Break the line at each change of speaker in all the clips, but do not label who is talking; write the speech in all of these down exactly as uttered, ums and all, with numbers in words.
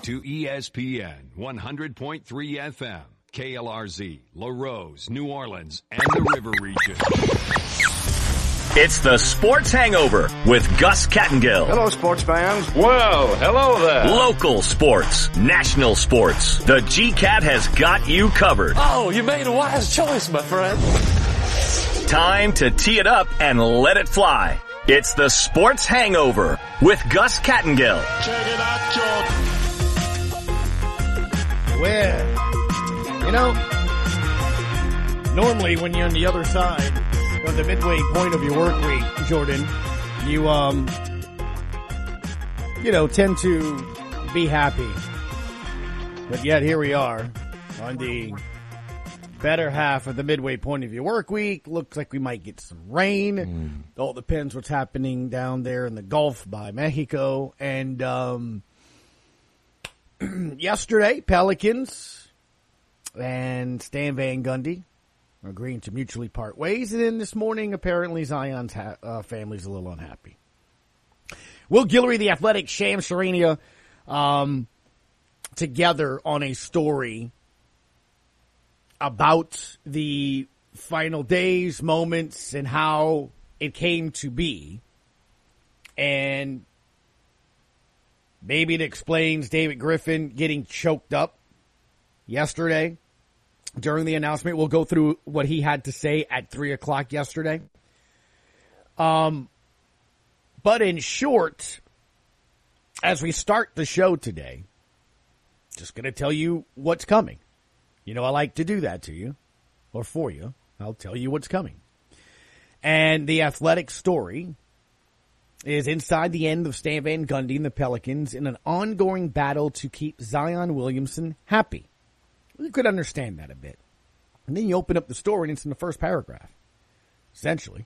to E S P N one hundred point three F M, K L R Z, La Rose, New Orleans, and the River Region.
It's the Sports Hangover with Gus Kattengill.
Hello, sports fans.
Well, hello there.
Local sports, national sports. The G CAT has got you covered.
Oh, you made a wise choice, my friend.
Time to tee it up and let it fly. It's the Sports Hangover with Gus Kattengill.
Check it out, George.
Well, you know, normally when you're on the other side of the midway point of your work week, Jordan, you, um, you know, tend to be happy. But yet here we are on the better half of the midway point of your work week. Looks like we might get some rain. Mm. All depends what's happening down there in the Gulf by Mexico. And um, yesterday, Pelicans and Stan Van Gundy are agreeing to mutually part ways. And then this morning, apparently Zion's ha- uh, family's a little unhappy. Will Guillory, the Athletic, Shams Charania, um, together on a story about the final days, moments, and how it came to be. And maybe it explains David Griffin getting choked up yesterday during the announcement. We'll go through what he had to say at three o'clock yesterday. Um, but in short, as we start the show today, just going to tell you what's coming. You know, I like to do that to you, or for you. I'll tell you what's coming. And the Athletic story is inside the end of Stan Van Gundy and the Pelicans in an ongoing battle to keep Zion Williamson happy. You could understand that a bit. And then you open up the story and it's in the first paragraph, essentially,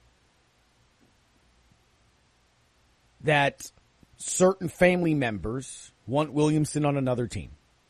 that certain family members want Williamson on another team.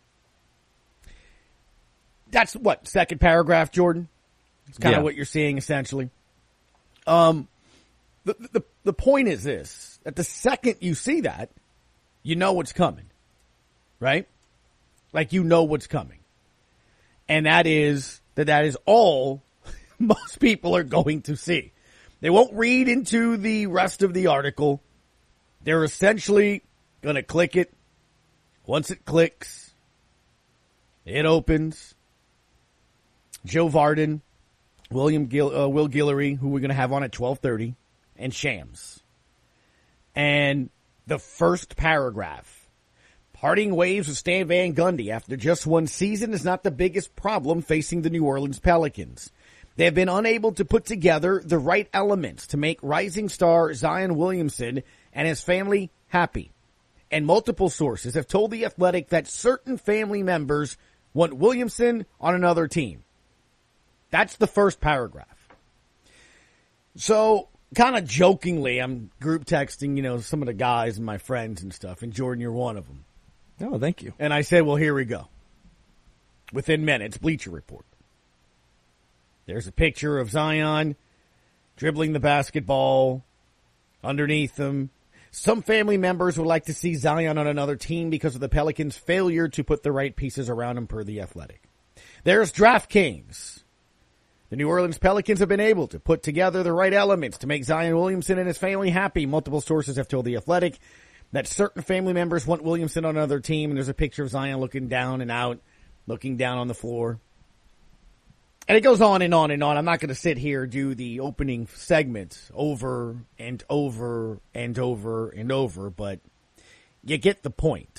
That's what, second paragraph, Jordan? It's kind yeah. of what you're seeing, essentially. Um, the, the, the point is this, that the second you see that, you know what's coming, right? Like, you know what's coming. And that is that that is all most people are going to see. They won't read into the rest of the article. They're essentially going to click it. Once it clicks, it opens. Joe Varden, William Gil, uh, Will Guillory, who we're going to have on at twelve thirty, and Shams. And the first paragraph, parting ways with Stan Van Gundy after just one season is not the biggest problem facing the New Orleans Pelicans. They have been unable to put together the right elements to make rising star Zion Williamson and his family happy. And multiple sources have told The Athletic that certain family members want Williamson on another team. That's the first paragraph. So, kind of jokingly, I'm group texting, you know, some of the guys and my friends and stuff, and Jordan, you're one of them.
Oh, thank you.
And I said, well, here we go. Within minutes, Bleacher Report. There's a picture of Zion dribbling the basketball underneath him. Some family members would like to see Zion on another team because of the Pelicans' failure to put the right pieces around him, per The Athletic. There's DraftKings. The New Orleans Pelicans have been able to put together the right elements to make Zion Williamson and his family happy. Multiple sources have told The Athletic that certain family members want Williamson on another team, and there's a picture of Zion looking down and out, looking down on the floor. And it goes on and on and on. I'm not going to sit here and do the opening segments over and over and over and over, but you get the point.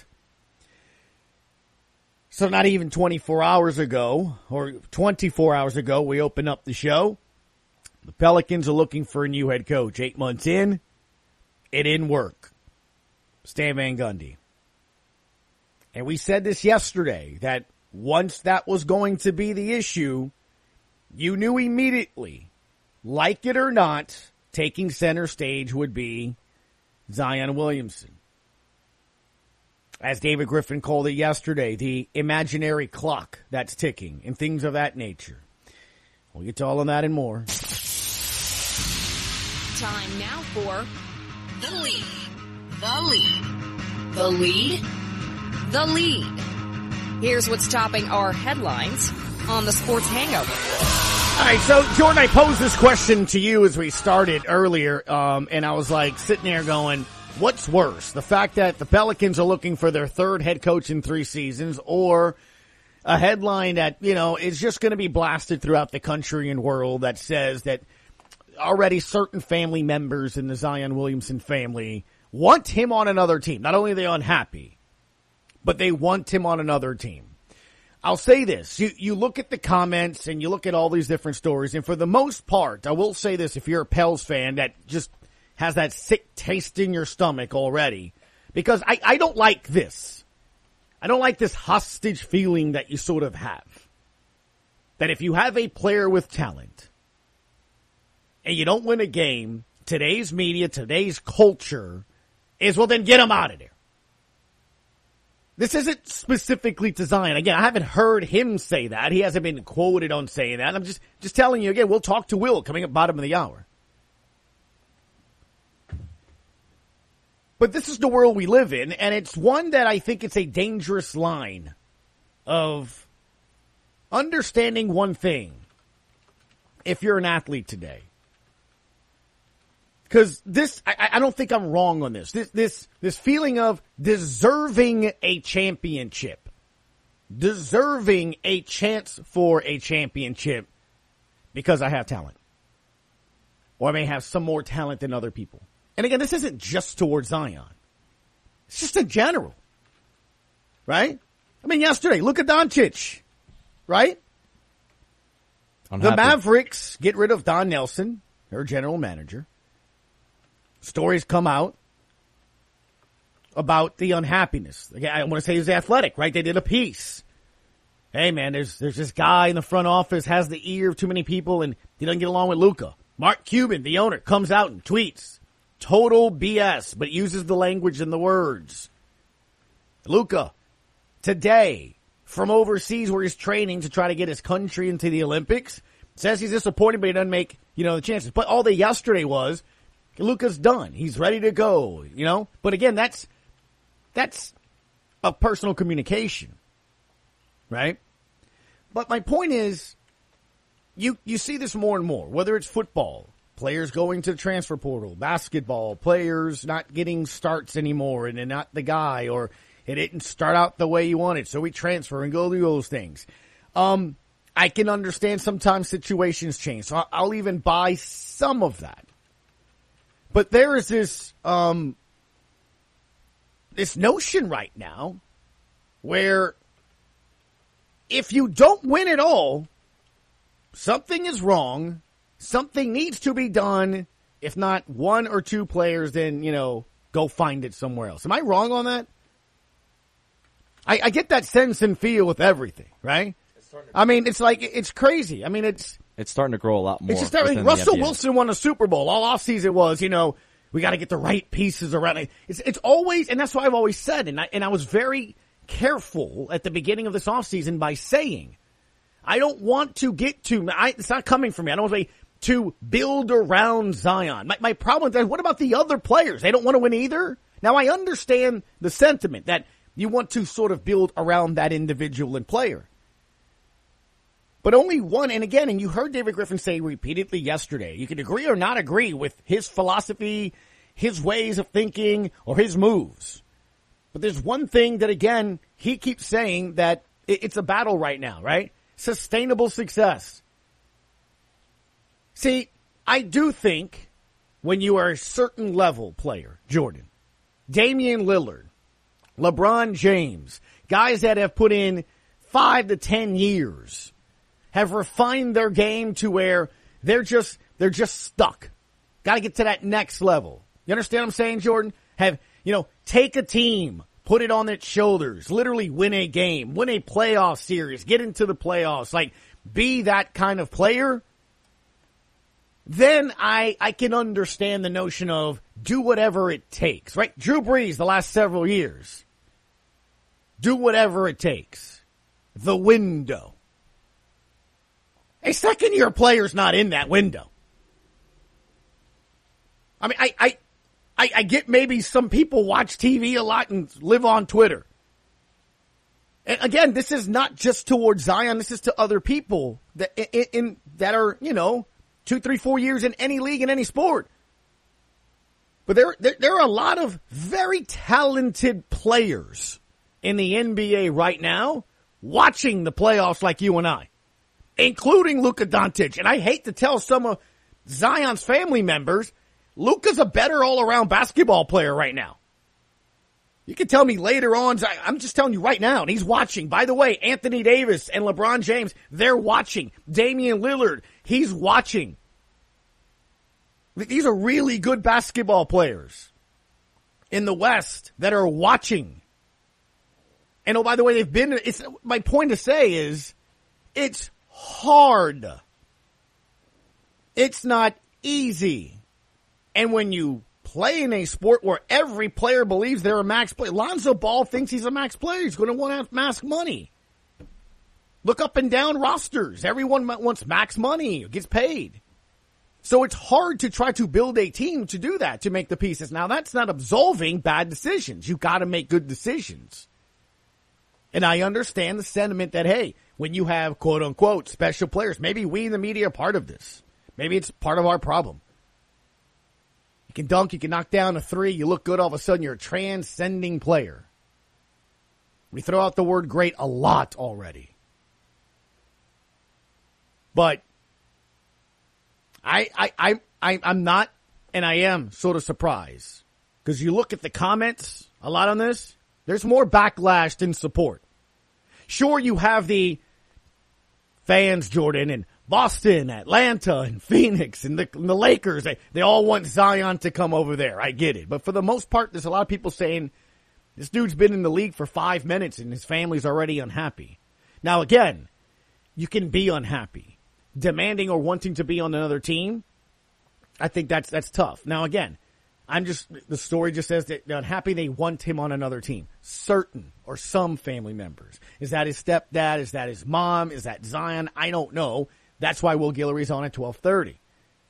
So not even twenty-four hours ago, or twenty-four hours ago, we open up the show. The Pelicans are looking for a new head coach. Eight months in, it didn't work. Stan Van Gundy. And we said this yesterday, that once that was going to be the issue, you knew immediately, like it or not, taking center stage would be Zion Williamson. As David Griffin called it yesterday, the imaginary clock that's ticking and things of that nature. We'll get to all of that and more.
Time now for The Lead. The Lead. The Lead.
the lead. Here's what's topping our headlines on the Sports Hangover.
All right, so Jordan, I posed this question to you as we started earlier, um, and I was like sitting there going, what's worse, the fact that the Pelicans are looking for their third head coach in three seasons, or a headline that, you know, is just going to be blasted throughout the country and world that says that already certain family members in the Zion Williamson family want him on another team. Not only are they unhappy, but they want him on another team. I'll say this. You, you look at the comments and you look at all these different stories, and for the most part, I will say this, if you're a Pels fan that just has that sick taste in your stomach already, because I, I don't like this. I don't like this hostage feeling that you sort of have. That if you have a player with talent and you don't win a game, today's media, today's culture is, well, then get him out of there. This isn't specifically to Zion. Again, I haven't heard him say that. He hasn't been quoted on saying that. I'm just, just telling you again, we'll talk to Will coming up bottom of the hour. But this is the world we live in, and it's one that I think it's a dangerous line of understanding one thing if you're an athlete today. Because this, I, I don't think I'm wrong on this. This, this, this feeling of deserving a championship, deserving a chance for a championship because I have talent, or I may have some more talent than other people. And again, this isn't just towards Zion. It's just in general, right? I mean, yesterday, Luka Doncic, right?
Unhappy.
The Mavericks get rid of Don Nelson, their general manager. Stories come out about the unhappiness. I want to say it was Athletic, right? They did a piece. Hey, man, there's there's this guy in the front office, has the ear of too many people, and he doesn't get along with Luka. Mark Cuban, the owner, comes out and tweets, total B S, but uses the language and the words. Luka, today, from overseas where he's training to try to get his country into the Olympics, says he's disappointed, but he doesn't make, you know, the chances. But all day yesterday was, Luka's done. He's ready to go, you know? But again, that's, that's a personal communication, right? But my point is, you, you see this more and more, whether it's football, players going to the transfer portal, basketball, players not getting starts anymore and they're not the guy, or it didn't start out the way you wanted, so we transfer and go do those things. Um, I can understand sometimes situations change, so I'll even buy some of that. But there is this, um, this notion right now where if you don't win at all, something is wrong. Something needs to be done. If not one or two players, then, you know, go find it somewhere else. Am I wrong on that? I, I get that sense and feel with everything, right? I mean, it's like, it's crazy. I mean, it's...
It's starting to grow a lot more.
It's just everything. Russell Wilson won a Super Bowl. All offseason was, you know, we got to get the right pieces around it. It's, it's always, and that's what I've always said, and I, and I was very careful at the beginning of this offseason by saying, I don't want to get to, I, it's not coming from me. I don't want to, to build around Zion. My, my problem is, what about the other players? They don't want to win either? Now, I understand the sentiment that you want to sort of build around that individual and player. But only one, and again, and you heard David Griffin say repeatedly yesterday, you can agree or not agree with his philosophy, his ways of thinking, or his moves. But there's one thing that, again, he keeps saying that it's a battle right now, right? Sustainable success. See, I do think when you are a certain level player, Jordan, Damian Lillard, LeBron James, guys that have put in five to ten years, have refined their game to where they're just, they're just stuck. Got to get to that next level. You understand what I'm saying, Jordan? Have, you know, take a team, put it on its shoulders, literally win a game, win a playoff series, get into the playoffs, like be that kind of player. Then I, I can understand the notion of do whatever it takes, right? Drew Brees the last several years. Do whatever it takes. The window. A second-year player's not in that window. I mean, I, I, I, I get maybe some people watch T V a lot and live on Twitter. And again, this is not just towards Zion. This is to other people that in, in that are, you know, two, three, four years in any league, in any sport. But there, there, there are a lot of very talented players in the N B A right now watching the playoffs like you and I, including Luka Doncic. And I hate to tell some of Zion's family members, Luka's a better all-around basketball player right now. You can tell me later on, I'm just telling you right now, and he's watching. By the way, Anthony Davis and LeBron James, they're watching. Damian Lillard, he's watching. These are really good basketball players in the West that are watching. And oh, by the way, they've been, it's, my point to say is, it's hard. It's not easy. And when you play in a sport where every player believes they're a max player, Lonzo Ball thinks he's a max player. He's going to want max money. Look up and down rosters. Everyone wants max money, gets paid. So it's hard to try to build a team to do that, to make the pieces. Now, that's not absolving bad decisions. You've got to make good decisions. And I understand the sentiment that, hey, when you have quote-unquote special players, maybe we in the media are part of this. Maybe it's part of our problem. You can dunk, you can knock down a three, you look good, all of a sudden you're a transcending player. We throw out the word great a lot already. But I, I, I, I, I'm not, and I am sort of surprised. Because you look at the comments a lot on this, there's more backlash than support. Sure, you have the fans, Jordan, and Boston, Atlanta, and Phoenix, and the, and the Lakers. They, they all want Zion to come over there. I get it. But for the most part, there's a lot of people saying, this dude's been in the league for five minutes and his family's already unhappy. Now, again, you can be unhappy. Demanding or wanting to be on another team, I think that's that's tough. Now, again, I'm just, the story just says that they're unhappy they want him on another team. Certain or some family members. Is that his stepdad? Is that his mom? Is that Zion? I don't know. That's why Will Guillory's on at twelve thirty.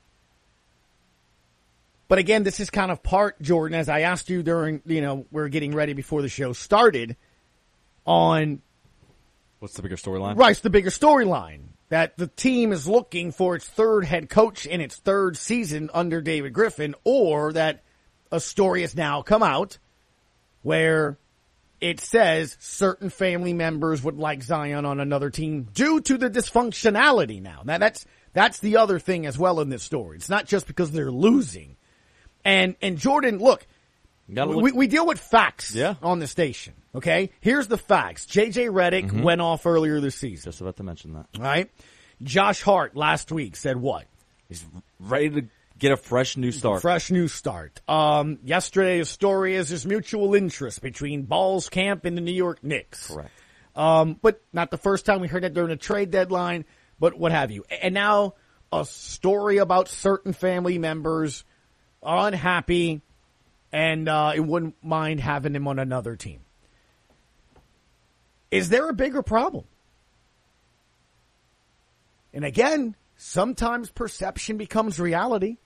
But again, this is kind of part, Jordan, as I asked you during, you know, we're getting ready before the show started on.
What's the bigger storyline?
Right, it's the bigger storyline. That the team is looking for its third head coach in its third season under David Griffin, or that a story has now come out where it says certain family members would like Zion on another team due to the dysfunctionality now. Now that's, that's the other thing as well in this story. It's not just because they're losing. And, and Jordan, look,
look.
we, we deal with facts
yeah.
on the station. Okay, here's the facts. J J Redick mm-hmm. went off earlier this season.
Just about to mention that.
All right. Josh Hart last week said what?
He's ready to get a fresh new start.
Fresh new start. Um, yesterday's story is there's mutual interest between Ball's camp and the New York Knicks.
Correct.
Um, but not the first time we heard that during the trade deadline, but what have you. And now a story about certain family members are unhappy and uh, it wouldn't mind having him on another team. Is there a bigger problem? And again, sometimes perception becomes reality.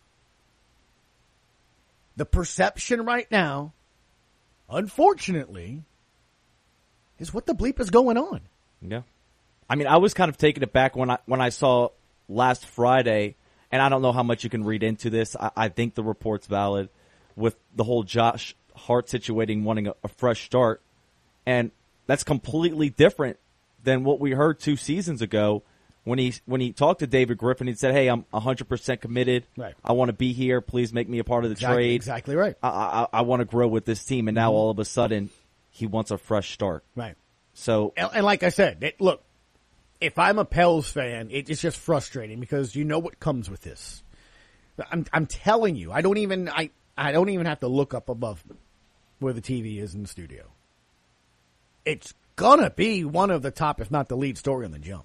The perception right now, unfortunately, is what the bleep is going on.
Yeah. I mean, I was kind of taken aback when I when I saw last Friday, and I don't know how much you can read into this. I, I think the report's valid with the whole Josh Hart situating wanting a, a fresh start. And that's completely different than what we heard two seasons ago when he when he talked to David Griffin. He said, hey, I'm one hundred percent committed.
Right.
I want to be here. Please make me a part of the
exactly,
trade.
Exactly right.
I, I, I want to grow with this team. And now all of a sudden, he wants a fresh start.
Right.
So,
And, and like I said, it, look, if I'm a Pels fan, it, it's just frustrating because you know what comes with this. I'm I'm telling you, I don't even I, I don't even have to look up above where the T V is in the studio. It's gonna be one of the top, if not the lead story on the jump.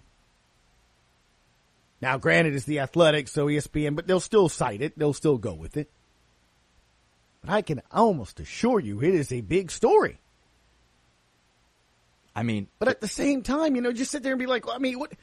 Now, granted, it's the Athletic, so E S P N, but they'll still cite it. They'll still go with it. But I can almost assure you it is a big story.
I mean,
but at the same time, you know, just sit there and be like, well, I mean, what?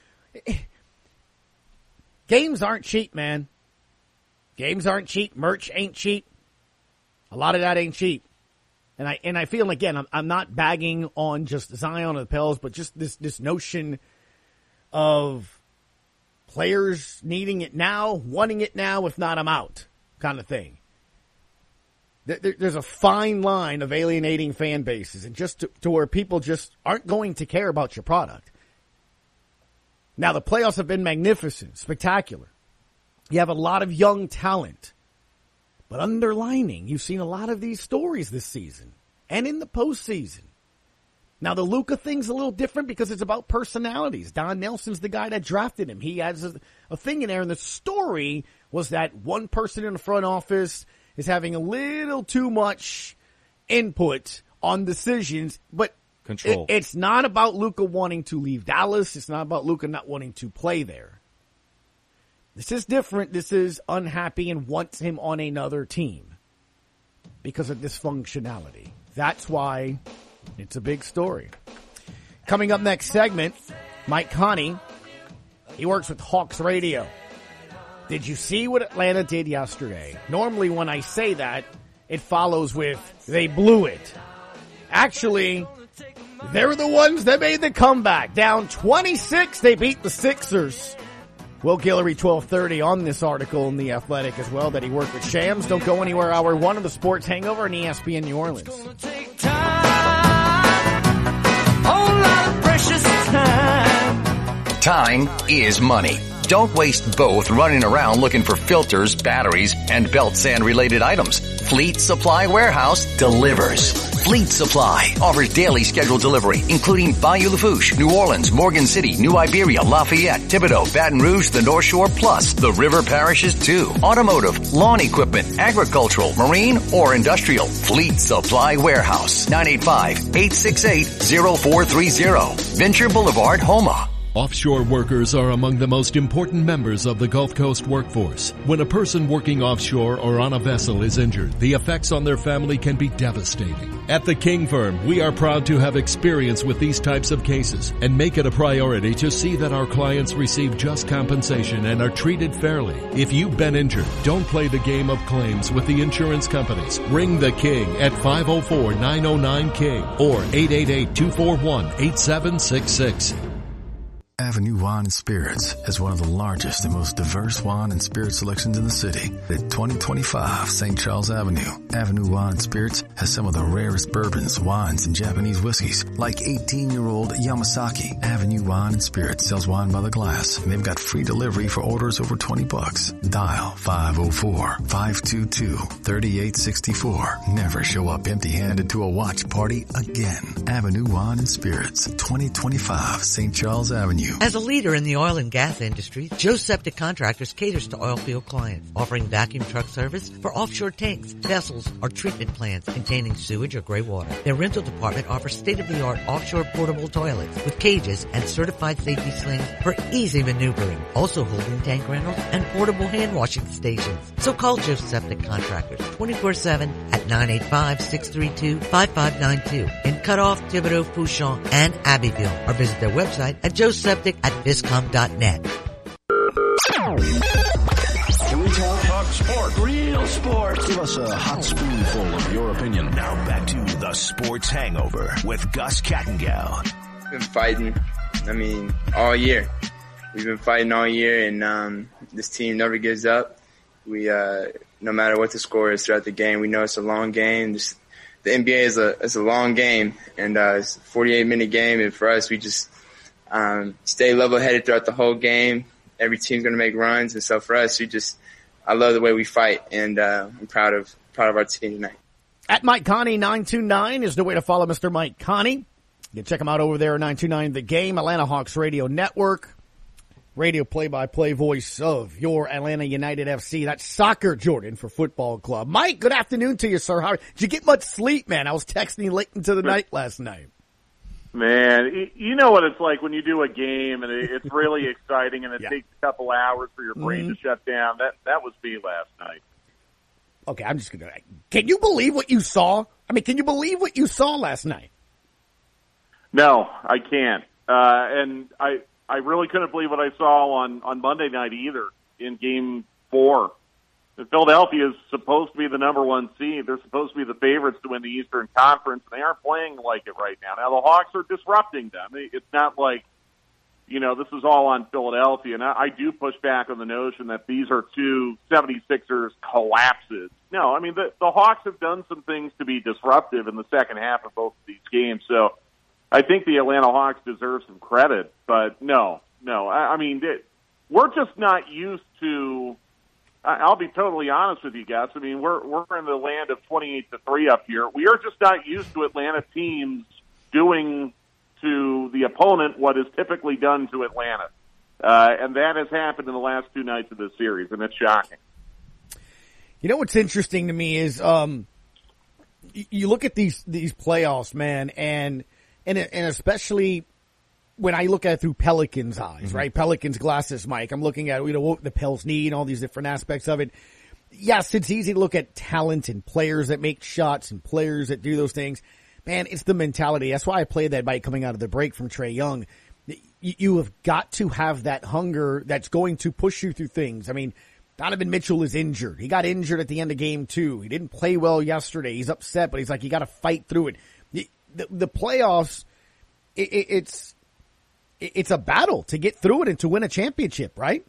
Games aren't cheap, man. Games aren't cheap. Merch ain't cheap. A lot of that ain't cheap. And I and I feel, again, I'm, I'm not bagging on just Zion or the Pels, but just this, this notion of players needing it now, wanting it now, if not, I'm out kind of thing. There, there's a fine line of alienating fan bases, and just to, to where people just aren't going to care about your product. Now, the playoffs have been magnificent, spectacular. You have a lot of young talent. But underlining, you've seen a lot of these stories this season and in the postseason. Now, the Luka thing's a little different because it's about personalities. Don Nelson's the guy that drafted him. He has a, a thing in there, and the story was that one person in the front office is having a little too much input on decisions, but
Control.
It, it's not about Luka wanting to leave Dallas. It's not about Luka not wanting to play there. This is different. This is unhappy and wants him on another team because of dysfunctionality. That's why it's a big story. Coming up next segment, Mike Conley. He works with Hawks Radio. Did you see what Atlanta did yesterday? Normally when I say that, it follows with, they blew it. Actually, they're the ones that made the comeback. Down twenty-six, they beat the Sixers. Will Guillory, twelve thirty on this article in The Athletic as well that he worked with Shams. Don't go anywhere. Hour one of the Sports Hangover on E S P N New Orleans.
Time is money. Don't waste both running around looking for filters, batteries, and belt sand related items. Fleet Supply Warehouse delivers. Fleet Supply offers daily scheduled delivery, including Bayou Lafourche, New Orleans, Morgan City, New Iberia, Lafayette, Thibodeau, Baton Rouge, the North Shore, plus the river parishes too. Automotive, lawn equipment, agricultural, marine, or industrial. Fleet Supply Warehouse, nine eight five, eight six eight, zero four three zero. Venture Boulevard, Homa.
Offshore workers are among the most important members of the Gulf Coast workforce. When a person working offshore or on a vessel is injured, the effects on their family can be devastating. At the King Firm, we are proud to have experience with these types of cases and make it a priority to see that our clients receive just compensation and are treated fairly. If you've been injured, don't play the game of claims with the insurance companies. Ring the King at five oh four, nine oh nine, King or eight eight eight, two four one, eight seven six six.
Avenue Wine and Spirits has one of the largest and most diverse wine and spirit selections in the city. At twenty twenty-five Saint Charles Avenue, Avenue Wine and Spirits has some of the rarest bourbons, wines, and Japanese whiskeys, like eighteen-year-old Yamasaki. Avenue Wine and Spirits sells wine by the glass, and they've got free delivery for orders over twenty bucks. Dial five oh four, five two two, three eight six four. Never show up empty-handed to a watch party again. Avenue Wine and Spirits, twenty twenty-five Saint Charles Avenue.
As a leader in the oil and gas industry, Joe Septic Contractors caters to oil field clients, offering vacuum truck service for offshore tanks, vessels, or treatment plants containing sewage or gray water. Their rental department offers state-of-the-art offshore portable toilets with cages and certified safety slings for easy maneuvering, also holding tank rentals and portable hand washing stations. So call Joe Septic Contractors twenty-four seven at nine eight five, six three two, five five nine two in Cutoff, Thibodeau, Fouchon, and Abbeville, or visit their website at joe septic at viscom dot net.
Can we talk? Talk sports. Real sports. Give us a hot spoonful of your opinion. Now back to the Sports Hangover with Gus Kattengell.
We've been fighting, I mean, all year. We've been fighting all year, and um, this team never gives up. We, uh, no matter what the score is throughout the game, we know it's a long game. Just, the N B A is a, it's a long game, and uh, it's a forty-eight minute game, and for us, we just Um, stay level-headed throughout the whole game. Every team's going to make runs, and so for us, we just, I love the way we fight, and uh, I'm proud of proud of our team tonight.
At Mike Conley nine two nine is the way to follow Mister Mike Conley. You can check him out over there at nine two nine The Game, Atlanta Hawks Radio Network, radio play-by-play voice of your Atlanta United F C. That's soccer, Jordan, for football club. Mike, good afternoon to you, sir. How did you get much sleep, man? I was texting you late into the night last night.
Man, you know what it's like when you do a game and it's really exciting and it yeah. takes a couple hours for your brain mm-hmm. to shut down. That that was me last night.
Okay, I'm just going to – can you believe what you saw? I mean, can you believe what you saw last night?
No, I can't. Uh, and I I really couldn't believe what I saw on, on Monday night either in game four. Philadelphia is supposed to be the number one seed. They're supposed to be the favorites to win the Eastern Conference, and they aren't playing like it right now. Now, the Hawks are disrupting them. It's not like, you know, this is all on Philadelphia, and I, I do push back on the notion that these are two seventy-sixers collapses. No, I mean, the, the Hawks have done some things to be disruptive in the second half of both of these games, so I think the Atlanta Hawks deserve some credit, but no, no. I, I mean, it, we're just not used to... I'll be totally honest with you guys. I mean, we're we're in the land of twenty-eight to three up here. We are just not used to Atlanta teams doing to the opponent what is typically done to Atlanta. Uh, and that has happened in the last two nights of this series, and it's shocking.
You know what's interesting to me is um, you look at these these playoffs, man, and and and especially when I look at it through Pelicans' eyes, mm-hmm. right? Pelicans' glasses, Mike. I'm looking at, you know, what the Pels need, all these different aspects of it. Yes, it's easy to look at talent and players that make shots and players that do those things. Man, it's the mentality. That's why I played that bite coming out of the break from Trae Young. You, you have got to have that hunger that's going to push you through things. I mean, Donovan Mitchell is injured. He got injured at the end of game two. He didn't play well yesterday. He's upset, but he's like, you got to fight through it. The, the, the playoffs, it, it, it's... It's a battle to get through it and to win a championship, right?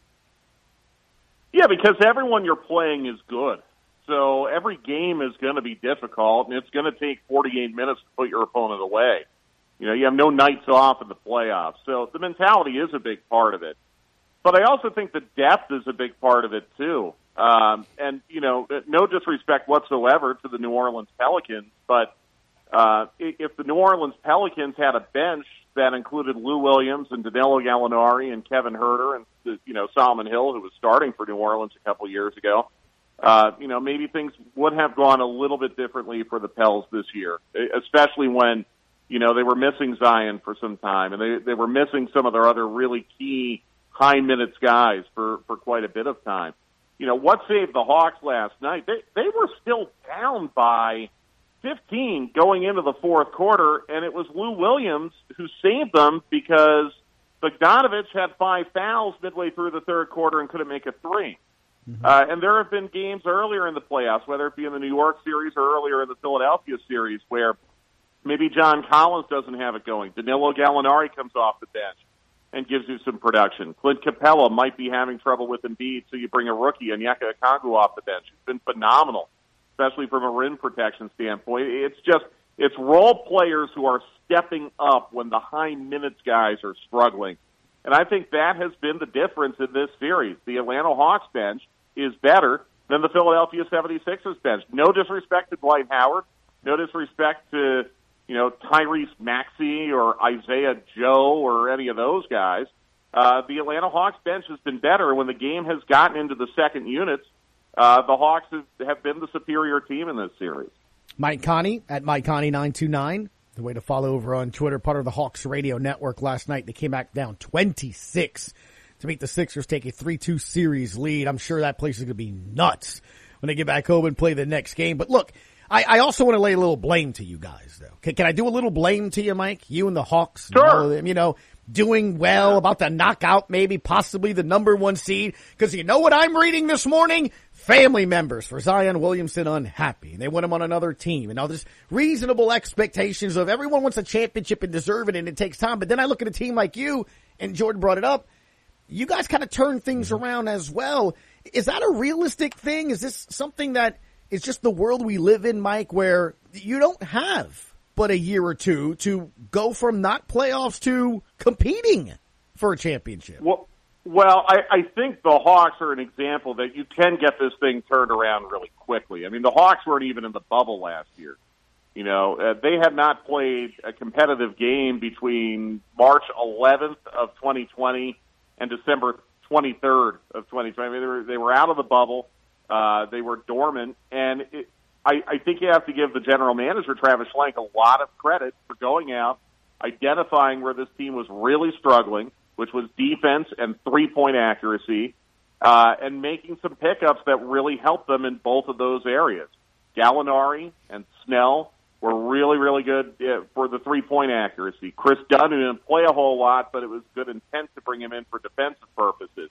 Yeah, because everyone you're playing is good. So every game is going to be difficult, and it's going to take forty-eight minutes to put your opponent away. You know, you have no nights off in the playoffs. So the mentality is a big part of it. But I also think the depth is a big part of it, too. Um, and, you know, no disrespect whatsoever to the New Orleans Pelicans, but uh, if the New Orleans Pelicans had a bench that included Lou Williams and Danilo Gallinari and Kevin Huerter and, you know, Solomon Hill, who was starting for New Orleans a couple years ago, uh, you know, maybe things would have gone a little bit differently for the Pels this year, especially when, you know, they were missing Zion for some time and they, they were missing some of their other really key high minutes guys for, for quite a bit of time. You know, what saved the Hawks last night? They, they were still down by fifteen going into the fourth quarter, and it was Lou Williams who saved them because Bogdanovich had five fouls midway through the third quarter and couldn't make a three. Mm-hmm. Uh, and there have been games earlier in the playoffs, whether it be in the New York series or earlier in the Philadelphia series, where maybe John Collins doesn't have it going. Danilo Gallinari comes off the bench and gives you some production. Clint Capella might be having trouble with Embiid, so you bring a rookie, Onyeka Okongwu, off the bench. He's been phenomenal, especially from a rim protection standpoint. It's just, it's role players who are stepping up when the high minutes guys are struggling. And I think that has been the difference in this series. The Atlanta Hawks bench is better than the Philadelphia seventy-sixers bench. No disrespect to Dwight Howard. No disrespect to, you know, Tyrese Maxey or Isaiah Joe or any of those guys. Uh, the Atlanta Hawks bench has been better when the game has gotten into the second units. Uh, the Hawks have, have been the superior team in this series.
Mike Connie at Mike Connie nine two nine. The way to follow over on Twitter, part of the Hawks radio network last night. They came back down twenty-six to make the Sixers take a three two series lead. I'm sure that place is going to be nuts when they get back home and play the next game. But look, I, I also want to lay a little blame to you guys, though. Can, can I do a little blame to you, Mike? You and the Hawks,
sure.
And all of them, you know, doing well, about to knock out maybe possibly the number one seed. Because you know what I'm reading this morning? Family members for Zion Williamson unhappy. And they want him on another team. And all this reasonable expectations of everyone wants a championship and deserve it, and it takes time. But then I look at a team like you, and Jordan brought it up. You guys kind of turn things around as well. Is that a realistic thing? Is this something that is just the world we live in, Mike, where you don't have but a year or two to go from not playoffs to competing for a championship?
Well, well, I, I think the Hawks are an example that you can get this thing turned around really quickly. I mean, the Hawks weren't even in the bubble last year. You know, uh, they had not played a competitive game between March eleventh of twenty twenty and December twenty-third of twenty twenty. I mean, they were, they were out of the bubble. Uh, they were dormant. And it, I, I think you have to give the general manager, Travis Schlenk, a lot of credit for going out, identifying where this team was really struggling, which was defense and three-point accuracy, uh, and making some pickups that really helped them in both of those areas. Gallinari and Snell were really, really good uh, for the three-point accuracy. Chris Dunn, who didn't play a whole lot, but it was good intent to bring him in for defensive purposes.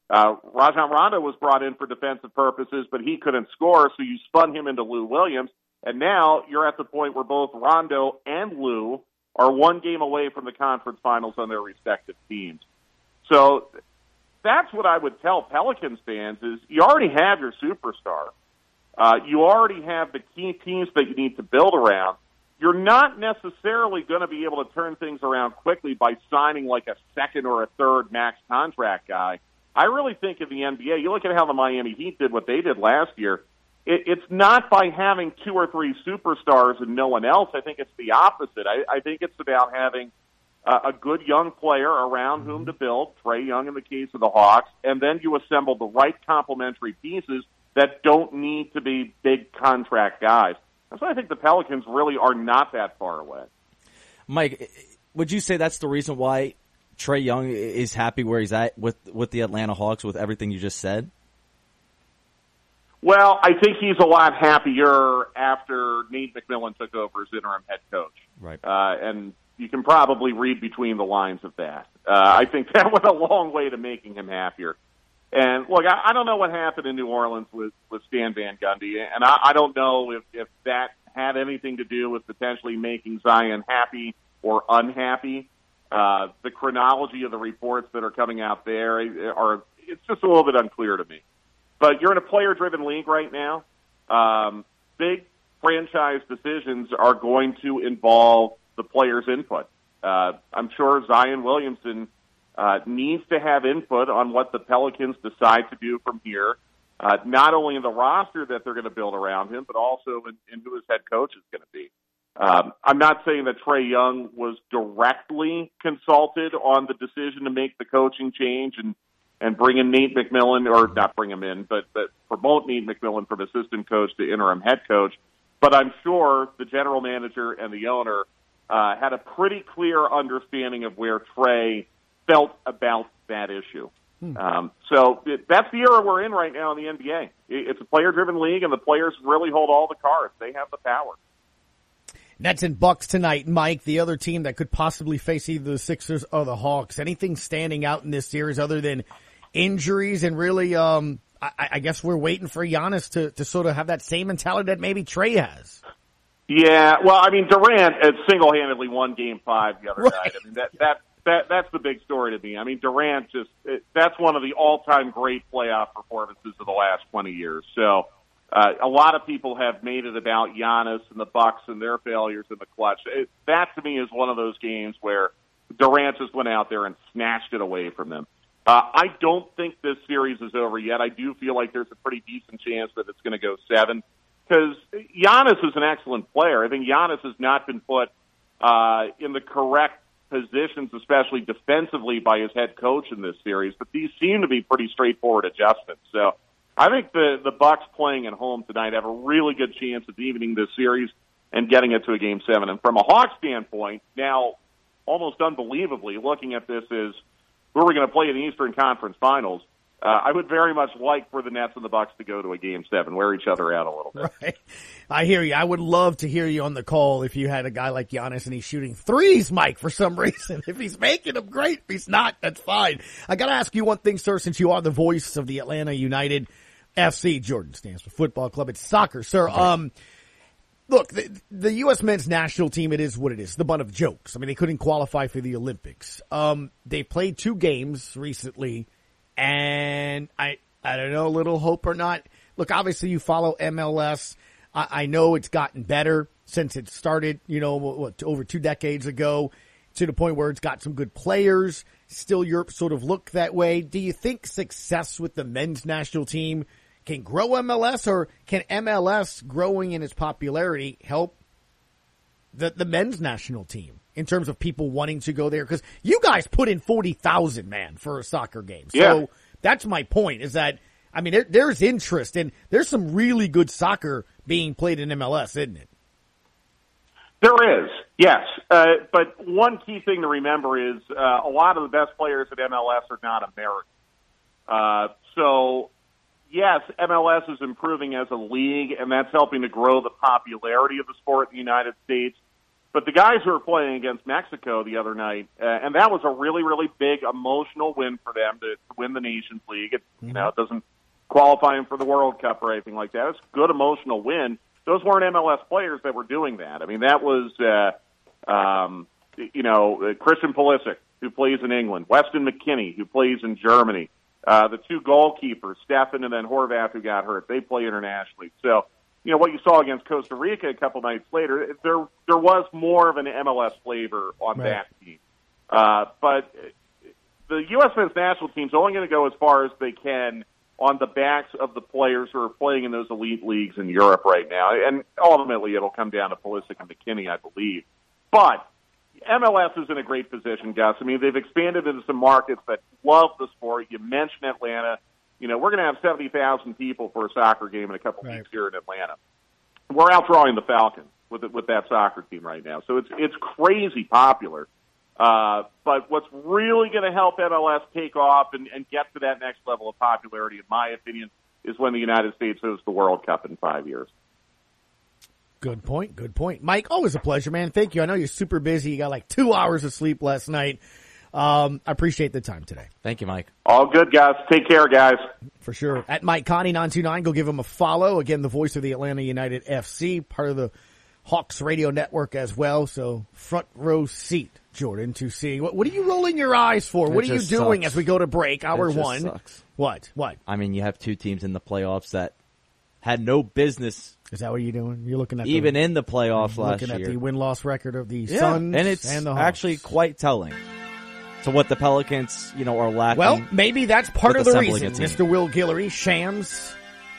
Uh, Rajon Rondo was brought in for defensive purposes, but he couldn't score, so you spun him into Lou Williams. And now you're at the point where both Rondo and Lou are one game away from the conference finals on their respective teams. So that's what I would tell Pelicans fans is you already have your superstar. Uh, you already have the key piece that you need to build around. You're not necessarily going to be able to turn things around quickly by signing like a second or a third max contract guy. I really think in the N B A, you look at how the Miami Heat did what they did last year, it, it's not by having two or three superstars and no one else. I think it's the opposite. I, I think it's about having uh, a good young player around whom to build, Trae Young in the case of the Hawks, and then you assemble the right complementary pieces that don't need to be big contract guys. That's why I think the Pelicans really are not that far away.
Mike, would you say that's the reason why Trae Young is happy where he's at with, with the Atlanta Hawks with everything you just said?
Well, I think he's a lot happier after Nate McMillan took over as interim head coach.
Right.
Uh, and you can probably read between the lines of that. Uh, I think that went a long way to making him happier. And, look, I, I don't know what happened in New Orleans with, with Stan Van Gundy, and I, I don't know if, if that had anything to do with potentially making Zion happy or unhappy. Uh, the chronology of the reports that are coming out there are, it's just a little bit unclear to me. But you're in a player-driven league right now. Um, big franchise decisions are going to involve the player's input. Uh, I'm sure Zion Williamson uh, needs to have input on what the Pelicans decide to do from here, uh, not only in the roster that they're going to build around him, but also in, in who his head coach is going to be. Um, I'm not saying that Trae Young was directly consulted on the decision to make the coaching change and and bring in Nate McMillan, or not bring him in, but, but promote Nate McMillan from assistant coach to interim head coach. But I'm sure the general manager and the owner uh, had a pretty clear understanding of where Trae felt about that issue. Hmm. Um, so it, that's the era we're in right now in the N B A. It, it's a player-driven league, and the players really hold all the cards. They have the power.
Nets and Bucks tonight, Mike, the other team that could possibly face either the Sixers or the Hawks. Anything standing out in this series other than injuries and really, um, I, I guess we're waiting for Giannis to, to sort of have that same mentality that maybe Trae has.
Yeah, well, I mean, Durant has single-handedly won Game Five the other
right.
night. I mean, that that that that's the big story to me. I mean, Durant just it, that's one of the all-time great playoff performances of the last twenty years. So, uh, a lot of people have made it about Giannis and the Bucks and their failures in the clutch. It, that to me is one of those games where Durant just went out there and snatched it away from them. Uh, I don't think this series is over yet. I do feel like there's a pretty decent chance that it's going to go seven because Giannis is an excellent player. I think Giannis has not been put uh, in the correct positions, especially defensively, by his head coach in this series. But these seem to be pretty straightforward adjustments. So I think the the Bucks playing at home tonight have a really good chance of evening this series and getting it to a game seven. And from a Hawks standpoint, now almost unbelievably, looking at this is who are we going to play in the Eastern Conference Finals? Uh, I would very much like for the Nets and the Bucks to go to a game seven, wear each other out a little bit.
Right. I hear you. I would love to hear you on the call if you had a guy like Giannis and he's shooting threes, Mike, for some reason. If he's making them, great. If he's not, that's fine. I got to ask you one thing, sir, since you are the voice of the Atlanta United F C. Jordan stands for football club. It's soccer, sir. Um, Look, the, the U S men's national team, it is what it is. The butt of jokes. I mean, they couldn't qualify for the Olympics. Um, they played two games recently, and I, I don't know, a little hope or not. Look, obviously you follow M L S. I, I know it's gotten better since it started, you know, what, over two decades ago, to the point where it's got some good players. Still, Europe sort of look that way. Do you think success with the men's national team can grow M L S, or can M L S growing in its popularity help the, the men's national team in terms of people wanting to go there? Because you guys put in forty thousand, man, for a soccer game. So
yeah.
That's my point, is that, I mean, there, there's interest, and there's some really good soccer being played in M L S, isn't it?
There is, yes. Uh, but one key thing to remember is uh, a lot of the best players at M L S are not American. Uh, so... Yes, M L S is improving as a league, and that's helping to grow the popularity of the sport in the United States. But the guys who were playing against Mexico the other night, uh, and that was a really, really big emotional win for them to, to win the Nations League. It, mm-hmm. You know, it doesn't qualify them for the World Cup or anything like that. It's a good emotional win. Those weren't M L S players that were doing that. I mean, that was, uh, um, you know, Christian Pulisic, who plays in England, Weston McKennie, who plays in Germany, uh, the two goalkeepers, Stefan and then Horvath, who got hurt. They play internationally. So, you know, what you saw against Costa Rica a couple nights later, there there was more of an M L S flavor on right. that team. Uh, but the U S men's national team's only going to go as far as they can on the backs of the players who are playing in those elite leagues in Europe right now. And ultimately it'll come down to Pulisic and McKennie, I believe. But M L S is in a great position, Gus. I mean, they've expanded into some markets that love the sport. You mentioned Atlanta. You know, we're going to have seventy thousand people for a soccer game in a couple right. weeks here in Atlanta. We're outdrawing the Falcons with with that soccer team right now. So it's it's crazy popular. Uh, but what's really going to help M L S take off and, and get to that next level of popularity, in my opinion, is when the United States hosts the World Cup in five years.
Good point. Good point. Mike, always a pleasure, man. Thank you. I know you're super busy. You got like two hours of sleep last night. Um, I appreciate the time today.
Thank you, Mike.
All good, guys. Take care, guys.
For sure. At Mike Connie nine two nine, go give him a follow. Again, the voice of the Atlanta United F C, part of the Hawks radio network as well. So front row seat, Jordan, to seeing. What, what are you rolling your eyes for?
It
what are you doing
sucks.
as we go to break? Hour
it just
one.
Sucks.
What? What?
I mean, you have two teams in the playoffs that had no business.
Is that what you're doing? You're looking at
even
the,
in the playoffs last year.
Looking at the win-loss record of the
yeah.
Suns
and it's
and the Hawks.
Actually quite telling to what the Pelicans, you know, are lacking.
Well, maybe that's part of the reason, Mister
Team.
Will Guillory, Shams,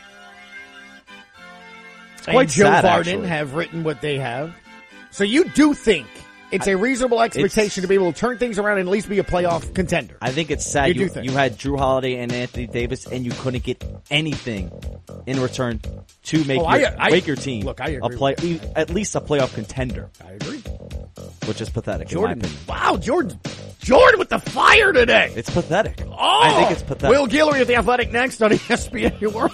it's quite
and Joe
sad,
Varden
actually.
have written what they have. So you do think it's a reasonable expectation to be able to turn things around and at least be a playoff contender?
I think it's sad.
You,
You,
do think.
you had Drew Holiday and Anthony Davis, and you couldn't get anything in return to make
Oh,
your,
I- I-
make your team
look, I
a
agree
play,
with you.
at least a playoff contender.
I agree.
Which is pathetic,
Jordan,
in my opinion.
wow, Jordan, Jordan with the fire today.
It's pathetic.
Oh,
I think it's pathetic.
Will Guillory of The Athletic next on E S P N New Orleans.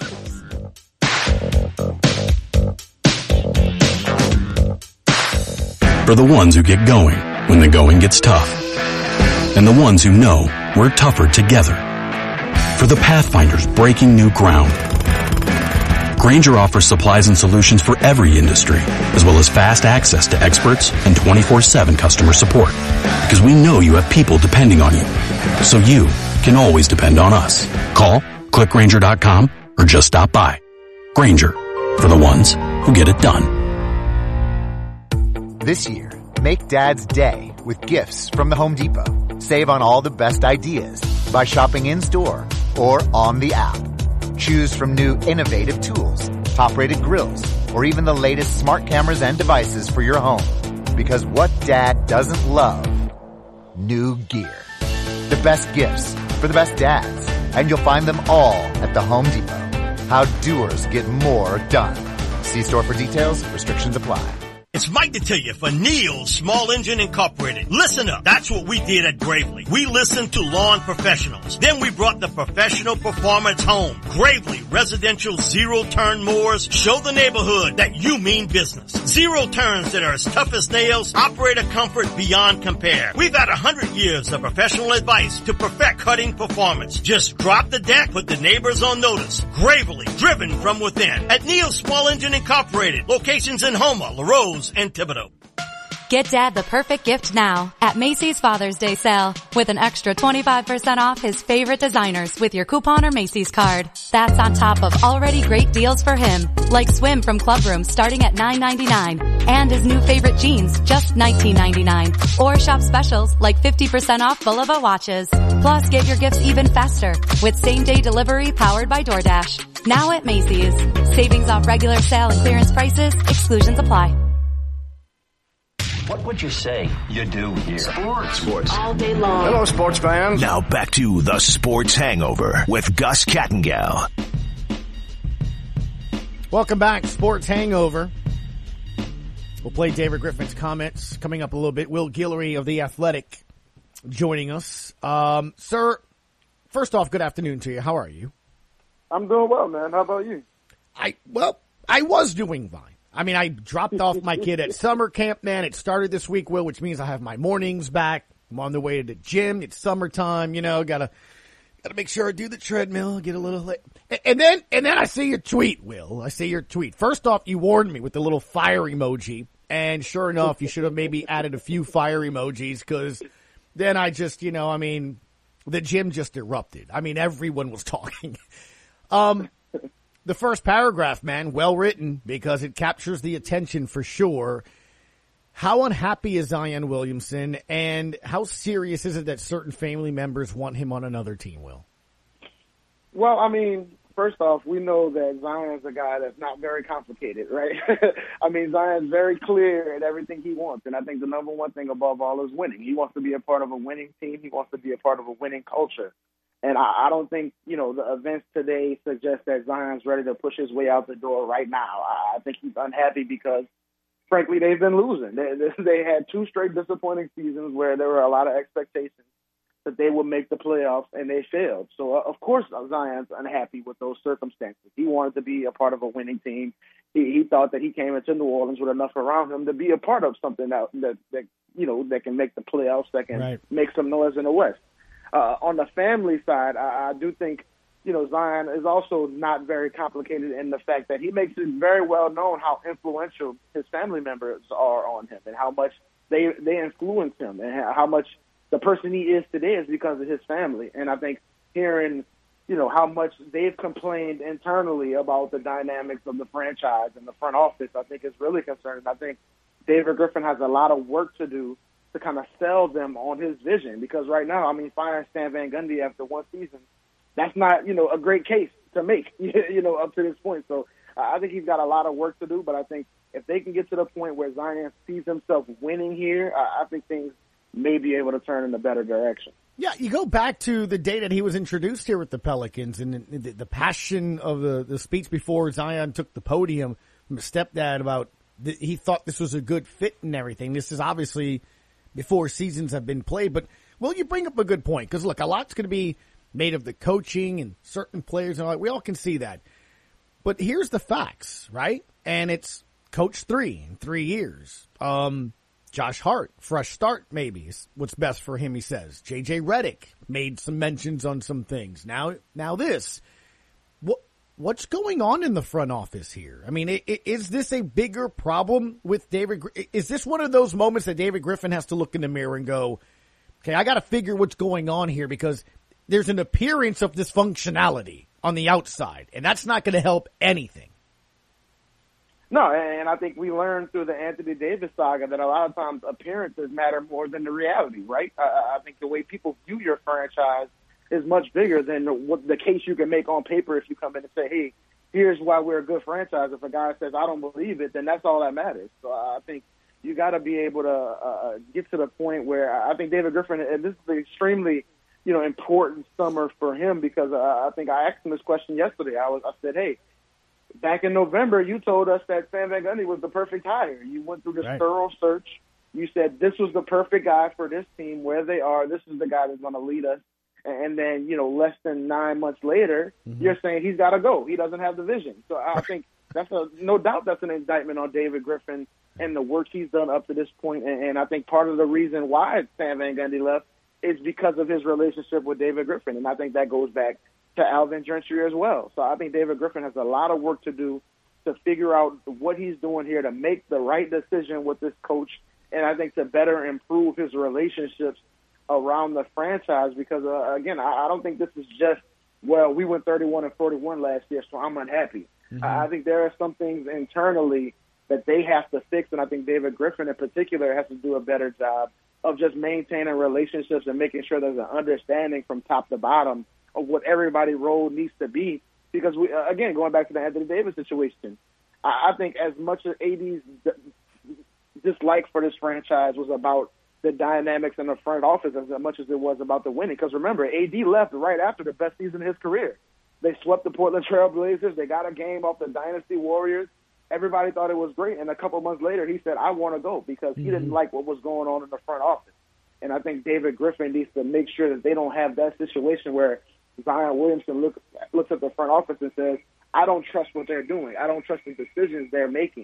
For the ones who get going when the going gets tough. And the ones who know we're tougher together. For the Pathfinders breaking new ground. Grainger offers supplies and solutions for every industry, as well as fast access to experts and twenty-four seven customer support. Because we know you have people depending on you. So you can always depend on us. Call, click Grainger dot com, or just stop by. Grainger, for the ones who get it done.
This year, make Dad's day with gifts from the Home Depot. Save on all the best ideas by shopping in-store or on the app. Choose from new innovative tools, top-rated grills, or even the latest smart cameras and devices for your home. Because what Dad doesn't love? New gear. The best gifts for the best dads. And you'll find them all at the Home Depot. How doers get more done. See store for details. Restrictions apply.
It's Mike to tell you for Neil's Small Engine Incorporated. Listen up. That's what we did at Gravely. We listened to lawn professionals. Then we brought the professional performance home. Gravely Residential Zero Turn Mowers show the neighborhood that you mean business. Zero turns that are as tough as nails, operator comfort beyond compare. We've had a hundred years of professional advice to perfect cutting performance. Just drop the deck, put the neighbors on notice. Gravely, driven from within. At Neil's Small Engine Incorporated. Locations in Houma, LaRose, and Thibodeau.
Get Dad the perfect gift now at Macy's Father's Day sale with an extra twenty-five percent off his favorite designers with your coupon or Macy's card. That's on top of already great deals for him, like swim from Clubroom starting at nine ninety-nine and his new favorite jeans just nineteen ninety-nine. Or shop specials like fifty percent off Bulova watches. Plus get your gifts even faster with same day delivery powered by DoorDash. Now at Macy's. Savings off regular sale and clearance prices. Exclusions apply.
What would you say you do here?
Sports.
Sports.
All day long.
Hello, sports fans. Now back to the Sports Hangover with Gus Kattengell.
Welcome back, Sports Hangover. We'll play David Griffin's comments coming up a little bit. Will Guillory of The Athletic joining us. Um, sir, first off, good afternoon to you. How are you?
I'm doing well, man. How about you?
I, well, I was doing fine. I mean, I dropped off my kid at summer camp, man. It started this week, Will, which means I have my mornings back. I'm on the way to the gym. It's summertime, you know, gotta, gotta make sure I do the treadmill, get a little late. And then, and then I see your tweet, Will. I see your tweet. First off, you warned me with the little fire emoji. And sure enough, you should have maybe added a few fire emojis, because then I just, you know, I mean, the gym just erupted. I mean, everyone was talking. Um, the first paragraph, man, well written, because it captures the attention for sure. How unhappy is Zion Williamson, and how serious is it that certain family members want him on another team, Will?
Well, I mean, first off, we know that Zion's a guy that's not very complicated, right? I mean, Zion's very clear at everything he wants, and I think the number one thing above all is winning. He wants to be a part of a winning team. He wants to be a part of a winning culture. And I, I don't think, you know, the events today suggest that Zion's ready to push his way out the door right now. I, I think he's unhappy because, frankly, they've been losing. They, they had two straight disappointing seasons where there were a lot of expectations that they would make the playoffs, and they failed. So, uh, of course, Zion's unhappy with those circumstances. He wanted to be a part of a winning team. He, he thought that he came into New Orleans with enough around him to be a part of something that, that, that you know, that can make the playoffs, that can right. make some noise in the West. Uh, on the family side, I, I do think, you know, Zion is also not very complicated in the fact that he makes it very well known how influential his family members are on him and how much they they influence him and how much the person he is today is because of his family. And I think hearing, you know, how much they've complained internally about the dynamics of the franchise and the front office, I think is really concerning. I think David Griffin has a lot of work to do to kind of sell them on his vision, because right now, I mean, firing Stan Van Gundy after one season, that's not, you know, a great case to make, you know, up to this point. So uh, I think he's got a lot of work to do, but I think if they can get to the point where Zion sees himself winning here, uh, I think things may be able to turn in a better direction.
Yeah, you go back to the day that he was introduced here with the Pelicans and the, the passion of the, the speech before Zion took the podium from his stepdad about the, he thought this was a good fit and everything. This is obviously before seasons have been played. But, well, you bring up a good point, because, look, a lot's going to be made of the coaching and certain players and all that. We all can see that. But here's the facts, right? And it's coach three in three years. Um, Josh Hart, fresh start maybe is what's best for him, he says. J J Redick made some mentions on some things. Now, now this. What what's going on in the front office here? I mean, is this a bigger problem with David? Is this one of those moments that David Griffin has to look in the mirror and go, okay, I got to figure what's going on here, because there's an appearance of dysfunctionality on the outside, and that's not going to help anything.
No, and I think we learned through the Anthony Davis saga that a lot of times appearances matter more than the reality, right? Uh, I think the way people view your franchise is much bigger than what the case you can make on paper if you come in and say, hey, here's why we're a good franchise. If a guy says, I don't believe it, then that's all that matters. So I think you got to be able to uh, get to the point where I think David Griffin, and this is an extremely, you know, important summer for him, because uh, I think I asked him this question yesterday. I was, I said, hey, back in November, you told us that Stan Van Gundy was the perfect hire. You went through this right. thorough search. You said this was the perfect guy for this team, where they are. This is the guy that's going to lead us. And then, you know, less than nine months later, mm-hmm. you're saying he's got to go. He doesn't have the vision. So I think that's a, no doubt that's an indictment on David Griffin and the work he's done up to this point. And, and I think part of the reason why Stan Van Gundy left is because of his relationship with David Griffin. And I think that goes back to Alvin Gentry as well. So I think David Griffin has a lot of work to do to figure out what he's doing here to make the right decision with this coach, and I think to better improve his relationships around the franchise, because, uh, again, I, I don't think this is just, well, we went thirty-one and forty-one last year, so I'm unhappy. Mm-hmm. I, I think there are some things internally that they have to fix, and I think David Griffin in particular has to do a better job of just maintaining relationships and making sure there's an understanding from top to bottom of what everybody's role needs to be. Because, we, uh, again, going back to the Anthony Davis situation, I, I think as much as A D's dislike for this franchise was about the dynamics in the front office as much as it was about the winning. Because remember, A D left right after the best season of his career. They swept the Portland Trail Blazers. They got a game off the Dynasty Warriors. Everybody thought it was great. And a couple months later, he said, I want to go, because mm-hmm. he didn't like what was going on in the front office. And I think David Griffin needs to make sure that they don't have that situation where Zion Williamson look, looks at the front office and says, I don't trust what they're doing. I don't trust the decisions they're making.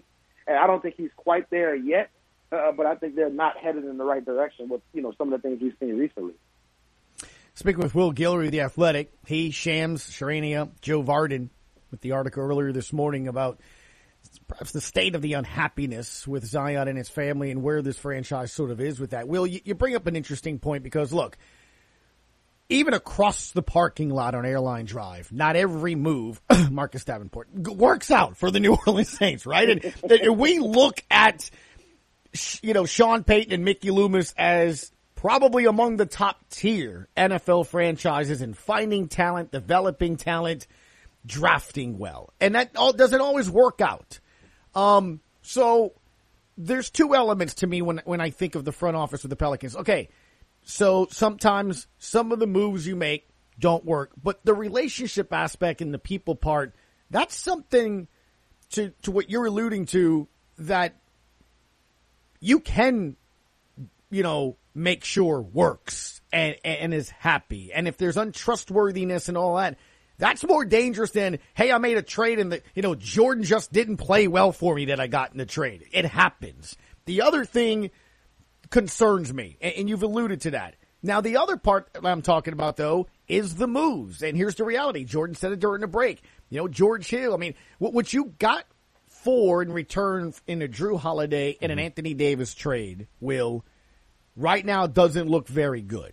And I don't think he's quite there yet, uh, but I think they're not headed in the right direction with, you know, some of the things we've seen recently.
Speaking with Will Guillory, The Athletic, he, Shams, Sharania, Joe Varden, with the article earlier this morning about perhaps the state of the unhappiness with Zion and his family and where this franchise sort of is with that. Will, you, you bring up an interesting point because, look, even across the parking lot on Airline Drive, not every move, Marcus Davenport, works out for the New Orleans Saints, right? And, and we look at, you know, Sean Payton and Mickey Loomis as probably among the top tier N F L franchises in finding talent, developing talent, drafting well. And that all doesn't always work out. Um, so there's two elements to me when, when I think of the front office of the Pelicans. Okay. So sometimes some of the moves you make don't work, but the relationship aspect and the people part, that's something to, to what you're alluding to that you can, you know, make sure works and, and is happy. And if there's untrustworthiness and all that, that's more dangerous than, hey, I made a trade and the, you know, Jordan just didn't play well for me that I got in the trade. It happens. The other thing concerns me, and you've alluded to that. Now, the other part that I'm talking about, though, is the moves. And here's the reality. Jordan said it during the break. You know, George Hill, I mean, what, what you got for in return in a Drew Holiday and an Anthony Davis trade, Will, right now doesn't look very good.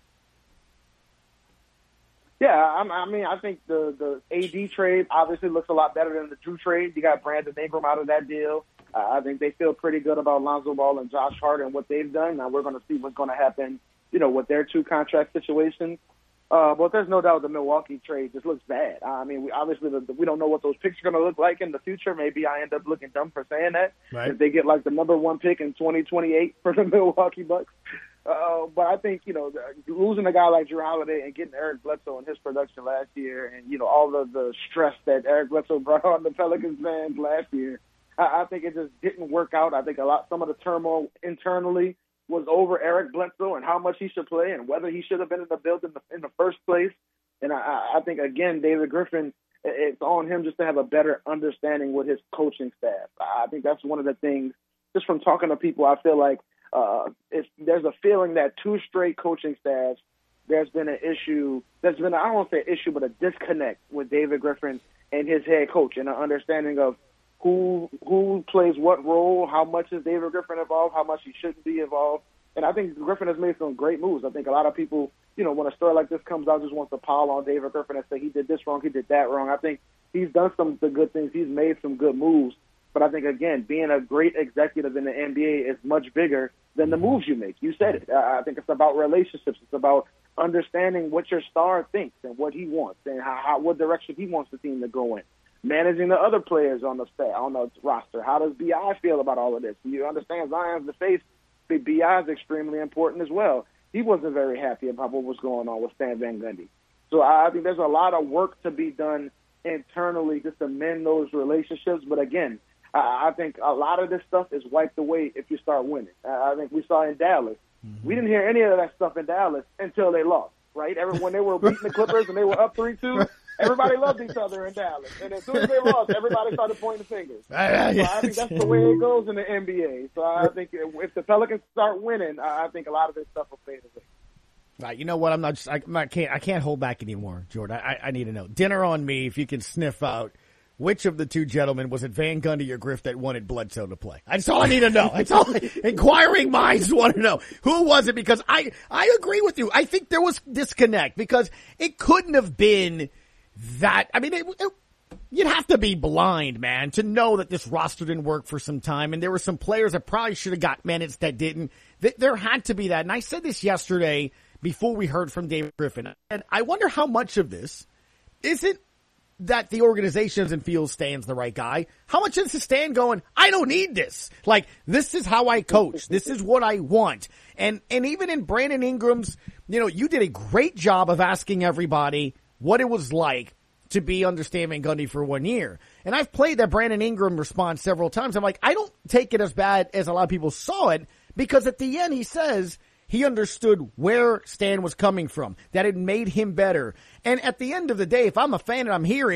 Yeah, I mean, I think the, the A D trade obviously looks a lot better than the Drew trade. You got Brandon Ingram out of that deal. Uh, I think they feel pretty good about Lonzo Ball and Josh Hart and what they've done. Now we're going to see what's going to happen, you know, with their two contract situations. Uh, but there's no doubt the Milwaukee trade just looks bad. I mean, we obviously the, we don't know what those picks are going to look like in the future. Maybe I end up looking dumb for saying that. Right. If they get like the number one pick in twenty twenty-eight for the Milwaukee Bucks. Uh, but I think, you know, losing a guy like Drew Holiday and getting Eric Bledsoe in his production last year and, you know, all of the stress that Eric Bledsoe brought on the Pelicans fans last year, I, I think it just didn't work out. I think a lot, some of the turmoil internally was over Eric Bledsoe and how much he should play and whether he should have been in the building in the, in the first place. And I, I think, again, David Griffin, it's on him just to have a better understanding with his coaching staff. I think that's one of the things, just from talking to people, I feel like uh, if there's a feeling that two straight coaching staffs, there's been an issue, there's been, I don't want to say issue, but a disconnect with David Griffin and his head coach and an understanding of who who plays what role, how much is David Griffin involved, how much he shouldn't be involved. And I think Griffin has made some great moves. I think a lot of people, you know, when a story like this comes out, just wants to pile on David Griffin and say he did this wrong, he did that wrong. I think he's done some of the good things. He's made some good moves. But I think, again, being a great executive in the N B A is much bigger than the moves you make. You said it. I think it's about relationships. It's about understanding what your star thinks and what he wants and how, how what direction he wants the team to go in. Managing the other players on the staff, on the roster. How does B I feel about all of this? You understand Zion's the face. B I is extremely important as well. He wasn't very happy about what was going on with Stan Van Gundy. So I think there's a lot of work to be done internally just to mend those relationships. But again, I think a lot of this stuff is wiped away if you start winning. I think we saw in Dallas. Mm-hmm. We didn't hear any of that stuff in Dallas until they lost, right? Every, when they were beating the Clippers and they were up three two, everybody loved each other in Dallas. And as soon as they lost, everybody started pointing fingers. So I think that's the way it goes in the N B A. So I think if the Pelicans start winning, I think a lot of this stuff will fade away.
Right, you know what? I'm not. Just, I, I can't. I can't hold back anymore, Jordan. I, I need to know. Dinner on me. If you can sniff out which of the two gentlemen was it, Van Gundy or Griff, that wanted Bledsoe to play? That's all I need to know. That's all. Inquiring minds want to know who was it, because I I agree with you. I think there was disconnect because it couldn't have been that. I mean, it, it, you'd have to be blind, man, to know that this roster didn't work for some time, and there were some players that probably should have got minutes that didn't. There had to be that, and I said this yesterday before we heard from David Griffin, and I wonder how much of this isn't that the organization doesn't feel Stan's the right guy. How much is Stan going, I don't need this. Like, this is how I coach. This is what I want. And, and even in Brandon Ingram's, you know, you did a great job of asking everybody what it was like to be under Stan Van Gundy for one year. And I've played that Brandon Ingram response several times. I'm like, I don't take it as bad as a lot of people saw it, because at the end he says he understood where Stan was coming from, that it made him better. And at the end of the day, if I'm a fan and I'm hearing,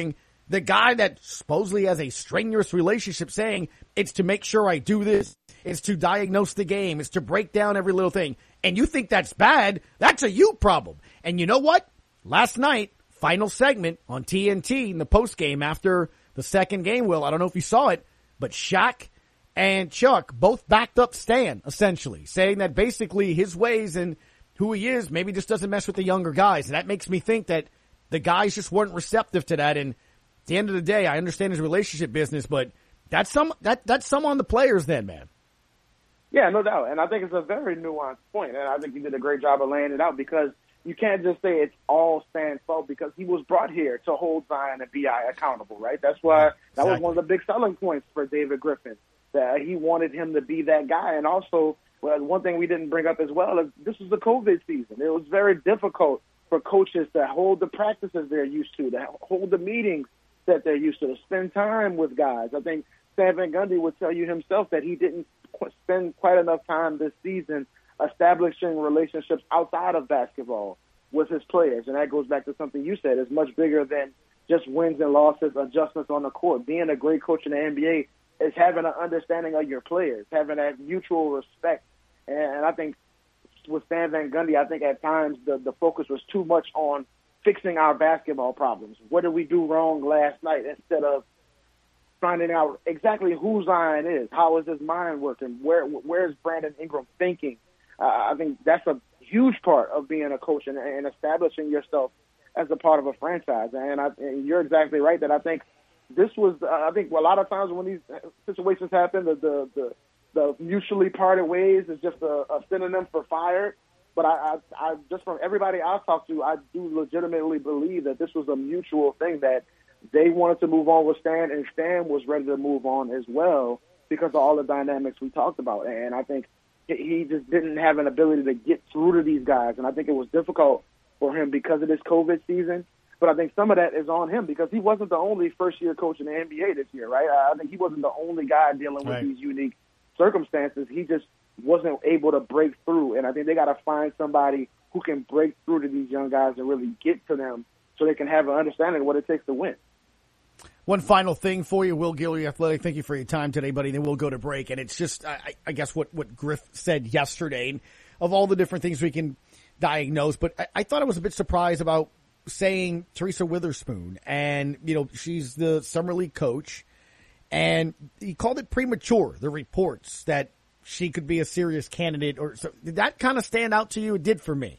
the guy that supposedly has a strenuous relationship saying it's to make sure I do this, it's to diagnose the game, it's to break down every little thing, and you think that's bad, that's a you problem. And you know what? Last night, final segment on T N T in the postgame after the second game, Will, I don't know if you saw it, but Shaq and Chuck both backed up Stan, essentially, saying that basically his ways and who he is maybe just doesn't mess with the younger guys. And that makes me think that the guys just weren't receptive to that. And at the end of the day, I understand his relationship business, but that's some that that's some on the players then, man.
Yeah, no doubt. And I think it's a very nuanced point, and I think you did a great job of laying it out, because you can't just say it's all Stan's fault, because he was brought here to hold Zion and B I accountable, right? That's why that
exactly.
was one of the big selling points for David Griffin, that he wanted him to be that guy. And also, well, one thing we didn't bring up as well is this was the COVID season. It was very difficult for coaches to hold the practices they're used to, to hold the meetings that they're used to, to spend time with guys. I think Stan Van Gundy would tell you himself that he didn't spend quite enough time this season establishing relationships outside of basketball with his players. And that goes back to something you said. It's much bigger than just wins and losses, adjustments on the court. Being a great coach in the N B A is having an understanding of your players, having that mutual respect. And I think with Stan Van Gundy, I think at times the, the focus was too much on fixing our basketball problems. What did we do wrong last night, instead of finding out exactly who Zion is, how is his mind working, where where's Brandon Ingram thinking. Uh, I think that's a huge part of being a coach and, and establishing yourself as a part of a franchise. And, I, and you're exactly right that I think this was, uh, I think a lot of times when these situations happen, the the, the, the mutually parted ways is just a, a synonym for fired. But I, I, I, just from everybody I've talked to, I do legitimately believe that this was a mutual thing, that they wanted to move on with Stan, and Stan was ready to move on as well because of all the dynamics we talked about. And I think he just didn't have an ability to get through to these guys, and I think it was difficult for him because of this COVID season. But I think some of that is on him, because he wasn't the only first-year coach in the N B A this year, right? I think he wasn't the only guy dealing with
right.
these unique circumstances. He just wasn't able to break through, and I think they got to find somebody who can break through to these young guys and really get to them so they can have an understanding of what it takes to win.
One final thing for you, Will Gilliard, Athletic. Thank you for your time today, buddy. Then we'll go to break. And it's just, I, I guess, what, what Griff said yesterday, of all the different things we can diagnose. But I, I thought I was a bit surprised about saying Teresa Witherspoon. And, you know, she's the Summer League coach. And he called it premature, the reports that she could be a serious candidate. Or so, did that kind of stand out to you? It did for me.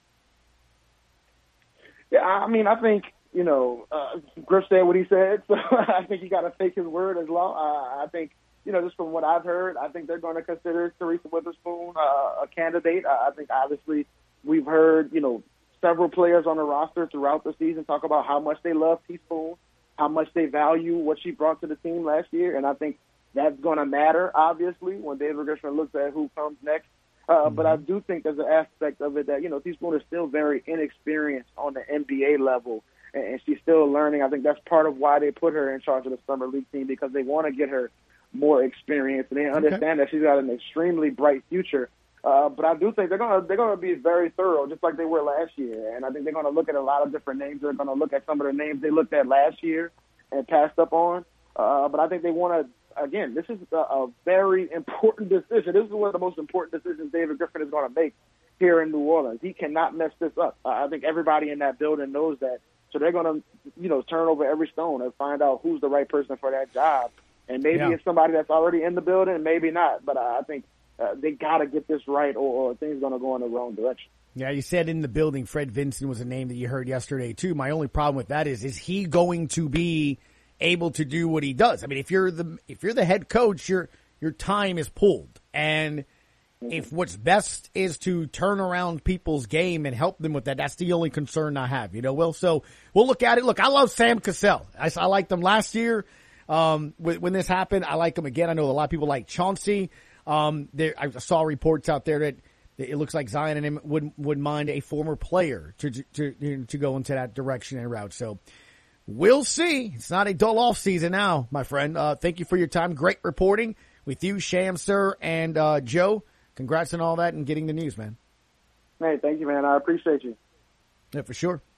Yeah, I mean, I think, you know, uh, Griff said what he said, so I think you got to take his word as law. Uh, I think, you know, just from what I've heard, I think they're going to consider Teresa Witherspoon uh, a candidate. Uh, I think, obviously, we've heard, you know, several players on the roster throughout the season talk about how much they love Teaspoon, how much they value what she brought to the team last year, and I think that's going to matter, obviously, when David Griffin looks at who comes next. Uh, mm-hmm. But I do think there's an aspect of it that, you know, Teaspoon is still very inexperienced on the N B A level, and she's still learning. I think that's part of why they put her in charge of the Summer League team, because they want to get her more experience, and they understand okay. that she's got an extremely bright future. Uh, but I do think they're gonna they're gonna be very thorough, just like they were last year. And I think they're gonna look at a lot of different names. They're gonna look at some of the names they looked at last year and passed up on. Uh, but I think they want to. Again, this is a, a very important decision. This is one of the most important decisions David Griffin is going to make here in New Orleans. He cannot mess this up. Uh, I think everybody in that building knows that. So they're going to, you know, turn over every stone and find out who's the right person for that job. And maybe yeah. it's somebody that's already in the building, maybe not. But uh, I think uh, they got to get this right, or, or things are going to go in the wrong direction.
Yeah, you said in the building, Fred Vinson was a name that you heard yesterday, too. My only problem with that is, is he going to be able to do what he does? I mean, if you're the if you're the head coach, your your time is pulled, and if what's best is to turn around people's game and help them with that, that's the only concern I have. You know, Will. So we'll look at it. Look, I love Sam Cassell. I, I liked him last year um, when, when this happened. I like him again. I know a lot of people like Chauncey. Um, there, I saw reports out there that it looks like Zion and him would would mind a former player to to to, to go into that direction and route. So we'll see. It's not a dull off season now, my friend. Uh, thank you for your time. Great reporting with you, Sham, sir, and uh, Joe. Congrats on all that and getting the news, man.
Hey, thank you, man. I appreciate you.
Yeah, for sure.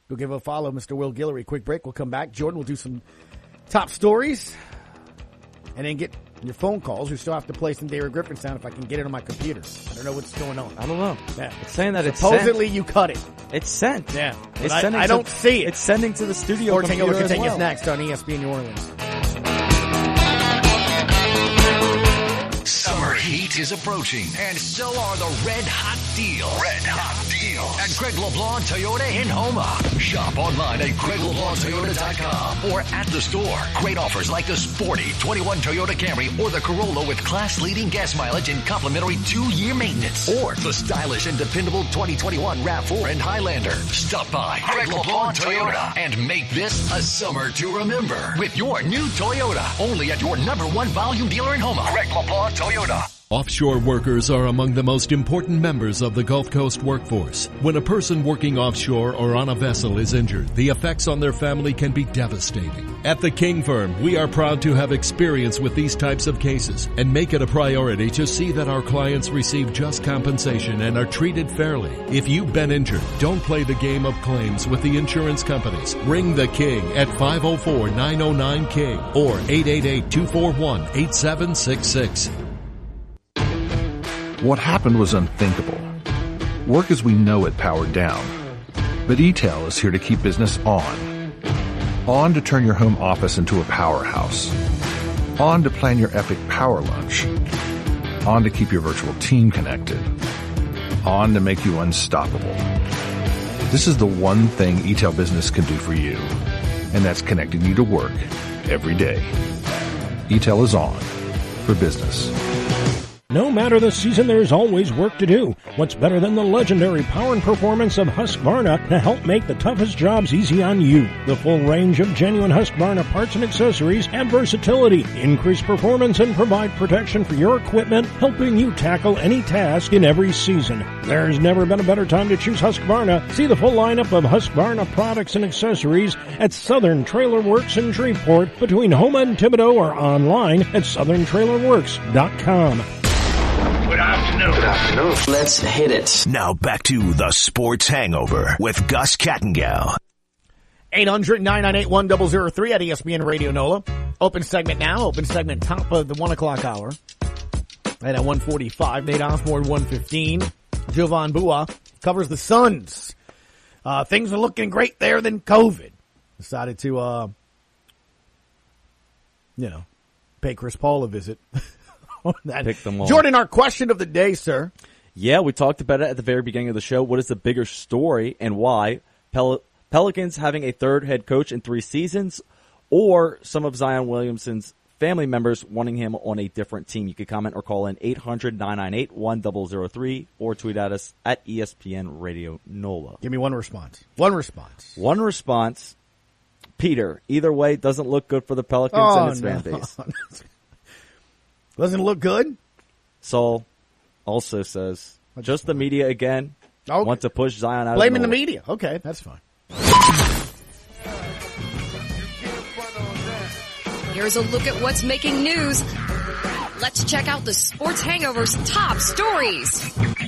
Go give a follow, Mister Will Guillory. Quick break. We'll come back. Jordan will do some top stories and then get your phone calls. We still have to play some David Griffin sound if I can get it on my computer. I don't know what's going on.
I don't know.
Yeah.
It's saying that it's
supposedly
sent.
you cut it.
It's sent.
Yeah.
It's
I,
sending
I
to,
don't see it.
It's sending to the studio
Sports
computer
Hangover
as
continues
well.
next on E S P N New Orleans.
Summer heat is approaching, and so are the red hot deals. Red hot deals at Greg LeBlanc Toyota in Houma. Shop online at greg leblanc toyota dot com or at the store. Great offers like the sporty twenty-one Toyota Camry or the Corolla with class-leading gas mileage and complimentary two-year maintenance, or the stylish and dependable twenty twenty-one RAV four and Highlander. Stop by Greg LeBlanc Toyota and make this a summer to remember with your new Toyota. Only at your number one volume dealer in Houma. Greg LeBlanc Toyota.
Offshore workers are among the most important members of the Gulf Coast workforce. When a person working offshore or on a vessel is injured, the effects on their family can be devastating. At the King Firm, we are proud to have experience with these types of cases and make it a priority to see that our clients receive just compensation and are treated fairly. If you've been injured, don't play the game of claims with the insurance companies. Ring the King at five oh four, nine oh nine, King or eight eight eight, two four one, eight seven six six.
What happened was unthinkable. Work as we know it powered down. But E-Tel is here to keep business on. On to turn your home office into a powerhouse. On to plan your epic power lunch. On to keep your virtual team connected. On to make you unstoppable. This is the one thing E-Tel Business can do for you, and that's connecting you to work every day. E-Tel is on for business.
No matter the season, there's always work to do. What's better than the legendary power and performance of Husqvarna to help make the toughest jobs easy on you? The full range of genuine Husqvarna parts and accessories and versatility increase performance and provide protection for your equipment, helping you tackle any task in every season. There's never been a better time to choose Husqvarna. See the full lineup of Husqvarna products and accessories at Southern Trailer Works in Shreveport, between Houma and Thibodeau, or online at southern trailer works dot com.
Good afternoon. Good afternoon. Let's hit it. Now back to the Sports Hangover with Gus Kattengell.
eight hundred, nine nine eight, one zero zero three at E S P N Radio NOLA. Open segment now. Open segment top of the one o'clock hour. Right at one forty-five. Nate Osborne, one fifteen. Jovan Bua covers the Suns. Uh, things are looking great there than COVID. Decided to, uh, you know, pay Chris Paul a visit. That.
Pick them all.
Jordan, our question of the day, sir.
Yeah, we talked about it at the very beginning of the show. What is the bigger story and why? Pel- Pelicans having a third head coach in three seasons, or some of Zion Williamson's family members wanting him on a different team? You could comment or call in eight hundred, nine nine eight, one zero zero three or tweet at us at E S P N Radio NOLA.
Give me one response. One response.
One response. Peter, either way, doesn't look good for the Pelicans
oh,
and its
no.
fan base.
Doesn't look good?
Saul also says, just the media again
okay.
want to push Zion out
Blaming
of
the media. Okay, that's fine.
Here's a look at what's making news. Let's check out the Sports Hangover's top stories.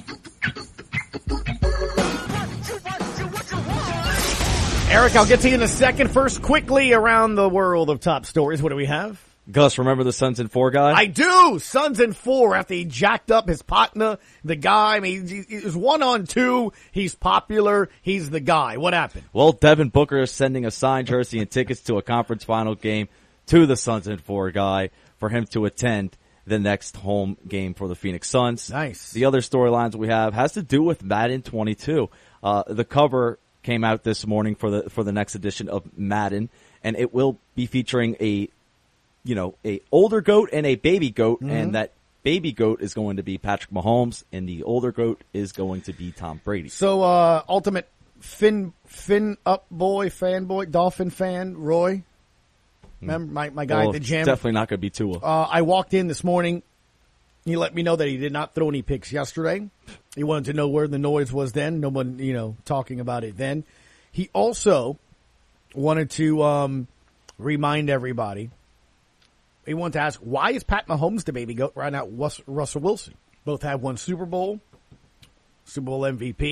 Eric, I'll get to you in a second. First, quickly around the world of top stories. What do we have?
Gus, remember the Suns and Four guy?
I do. Suns and Four after he jacked up his partner, the guy. I mean, he, he was one on two. He's popular. He's the guy. What happened?
Well, Devin Booker is sending a signed jersey and tickets to a conference final game to the Suns and Four guy for him to attend the next home game for the Phoenix Suns.
Nice.
The other storylines we have has to do with Madden twenty-two. Uh, the cover came out this morning for the for the next edition of Madden, and it will be featuring a you know, a older goat and a baby goat, mm-hmm. and that baby goat is going to be Patrick Mahomes, and the older goat is going to be Tom Brady.
So, uh, ultimate fin, fin up boy, fanboy, Dolphin fan, Roy. Remember my, my guy
well,
at the gym?
Definitely not going to be Tua.
Uh, I walked in this morning. He let me know that he did not throw any picks yesterday. He wanted to know where the noise was then. No one, you know, talking about it then. He also wanted to, um, remind everybody. He wanted to ask, why is Pat Mahomes the baby goat right now? Russell Wilson. Both have won Super Bowl, Super Bowl M V P.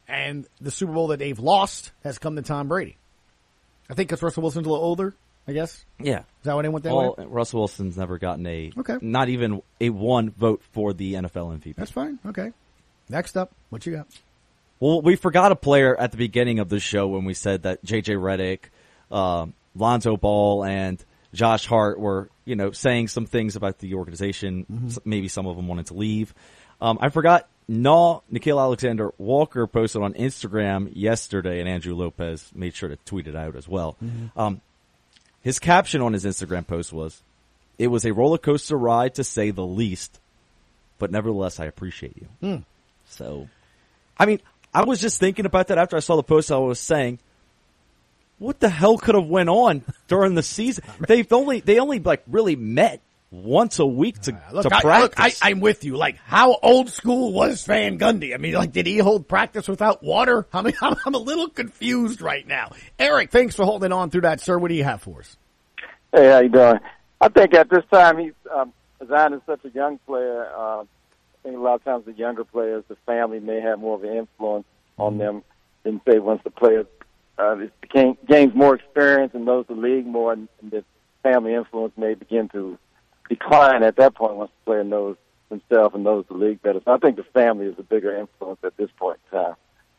And the Super Bowl that they've lost has come to Tom Brady. I think because Russell Wilson's a little older, I guess.
Yeah.
Is that why they went that
well,
way?
Russell Wilson's never gotten a,
okay.
not even a one vote for the N F L M V P.
That's fine. Okay. Next up, what you got?
Well, we forgot a player at the beginning of the show when we said that J J Redick, uh, Lonzo Ball, and Josh Hart were, you know, saying some things about the organization. Mm-hmm. Maybe some of them wanted to leave. Um, I forgot. No, Nickeil Alexander-Walker posted on Instagram yesterday, and Andrew Lopez made sure to tweet it out as well. Mm-hmm. Um, his caption on his Instagram post was, "It was a roller coaster ride to say the least, but nevertheless, I appreciate you."
Mm.
So, I mean, I was just thinking about that after I saw the post. I was saying, what the hell could have went on during the season? They've only they only like really met once a week to,
look,
to
I,
practice.
Look, I, I'm with you. Like, how old school was Van Gundy? I mean, like, did he hold practice without water? I mean, I'm, I'm a little confused right now. Eric, thanks for holding on through that, sir. What do you have for us?
Hey, how you doing? I think at this time, he's um, Zion is such a young player. Uh, I think a lot of times the younger players, the family may have more of an influence on them than, say, once the players uh, became, gains more experience and knows the league more, and, and the family influence may begin to decline at that point once the player knows himself and knows the league better. So I think the family is a bigger influence at this point in time.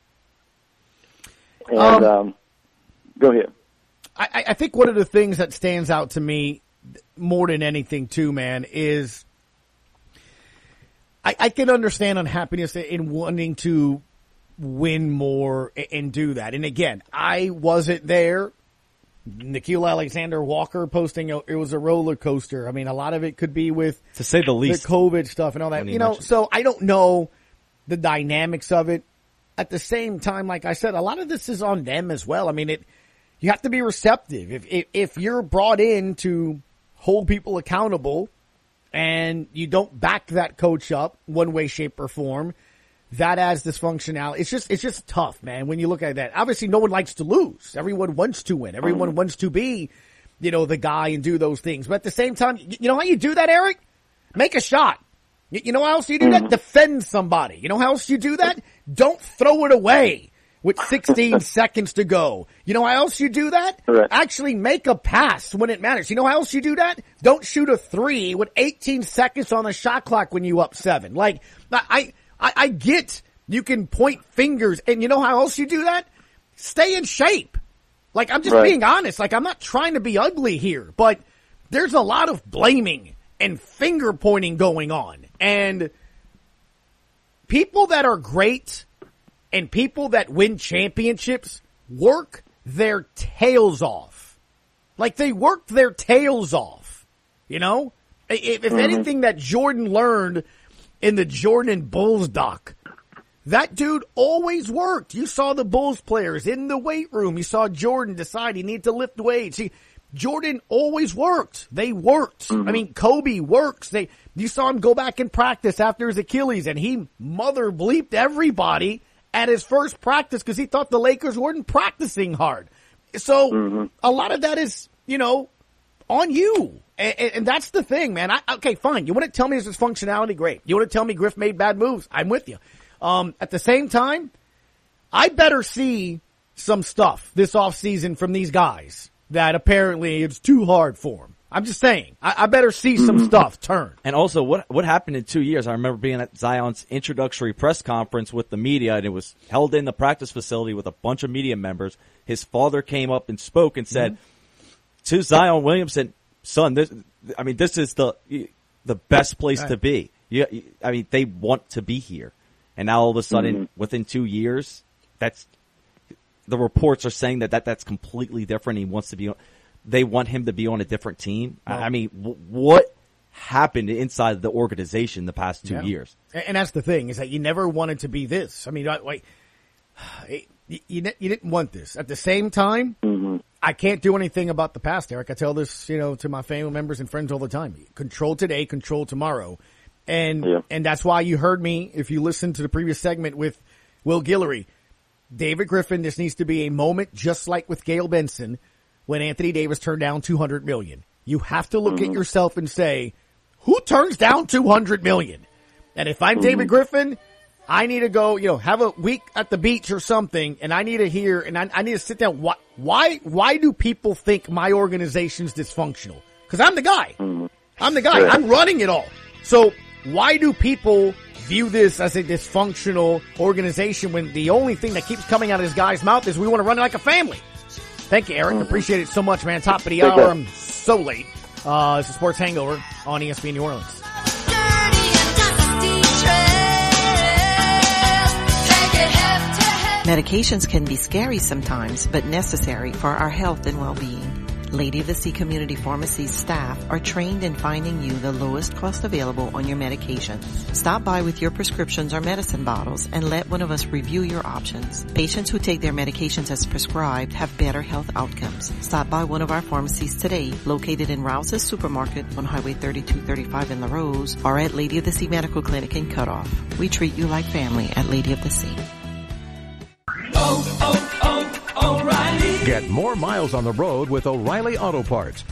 And um, um, go ahead.
I, I think one of the things that stands out to me more than anything, too, man, is I, I can understand unhappiness in wanting to win more and do that. And again, I wasn't there. Nickeil Alexander-Walker posting it was a roller coaster. I mean, a lot of it could be with,
to say the least,
the COVID stuff and all that. You know, so I don't know the dynamics of it. At the same time, like I said, a lot of this is on them as well. I mean, it you have to be receptive. If if, if you're brought in to hold people accountable and you don't back that coach up one way, shape, or form, that adds dysfunctionality. It's just, it's just tough, man, when you look at that. Obviously, no one likes to lose. Everyone wants to win. Everyone mm-hmm. wants to be, you know, the guy and do those things. But at the same time, you know how you do that, Eric? Make a shot. You know how else you do that? Defend somebody. You know how else you do that? Don't throw it away with sixteen seconds to go. You know how else you do that?
Right.
Actually make a pass when it matters. You know how else you do that? Don't shoot a three with eighteen seconds on the shot clock when you up seven. Like, I, I, I get you can point fingers, and you know how else you do that? Stay in shape. Like, I'm just
right.
being honest. Like, I'm not trying to be ugly here, but there's a lot of blaming and finger pointing going on. And people that are great and people that win championships work their tails off. Like, they work their tails off. You know? If, if mm-hmm. anything that Jordan learned in the Jordan and Bulls doc, that dude always worked. You saw the Bulls players in the weight room. You saw Jordan decide he needed to lift weights. He, Jordan always worked. They worked. Mm-hmm. I mean, Kobe works. They, you saw him go back and practice after his Achilles, and he mother bleeped everybody at his first practice because he thought the Lakers weren't practicing hard. So mm-hmm. a lot of that is, you know, on you. And, and that's the thing, man. I, okay, fine. You want to tell me there's functionality? Great. You want to tell me Griff made bad moves? I'm with you. Um, at the same time, I better see some stuff this offseason from these guys that apparently it's too hard for them. I'm just saying. I, I better see some mm-hmm. stuff turn.
And also, what what happened in two years? I remember being at Zion's introductory press conference with the media, and it was held in the practice facility with a bunch of media members. His father came up and spoke and said mm-hmm. to Zion Williamson, son, this, I mean, this is the the best place right. to be. You, I mean, they want to be here. And now all of a sudden, mm-hmm. within two years, that's the reports are saying that, that that's completely different. He wants to be on, they want him to be on a different team. Well, I mean, w- what happened inside the organization the past two
yeah.
years?
And that's the thing, is that you never wanted to be this. I mean, like, you, you didn't want this. At the same time,
mm-hmm.
I can't do anything about the past, Eric. I tell this, you know, to my family members and friends all the time. Control today, control tomorrow. And,
yeah.
and that's why you heard me, if you listened to the previous segment with Will Guillory, David Griffin, this needs to be a moment just like with Gayle Benson when Anthony Davis turned down two hundred million dollars. You have to look mm-hmm. at yourself and say, who turns down two hundred million dollars? And if I'm mm-hmm. David Griffin, I need to go, you know, have a week at the beach or something, and I need to hear, and I, I need to sit down. Why, why, why do people think my organization's dysfunctional? Because I'm the guy. I'm the guy. I'm running it all. So why do people view this as a dysfunctional organization when the only thing that keeps coming out of this guy's mouth is we want to run it like a family? Thank you, Eric. Appreciate it so much, man. Top of the hour. I'm so late. Uh, it's a Sports Hangover on E S P N New Orleans.
Medications can be scary sometimes, but necessary for our health and well-being. Lady of the Sea Community Pharmacy staff are trained in finding you the lowest cost available on your medications. Stop by with your prescriptions or medicine bottles and let one of us review your options. Patients who take their medications as prescribed have better health outcomes. Stop by one of our pharmacies today, located in Rouse's Supermarket on Highway thirty-two thirty-five in La Rose, or at Lady of the Sea Medical Clinic in Cutoff. We treat you like family at Lady of the Sea.
Oh, oh, oh, O'Reilly. Get more miles on the road with O'Reilly Auto Parts.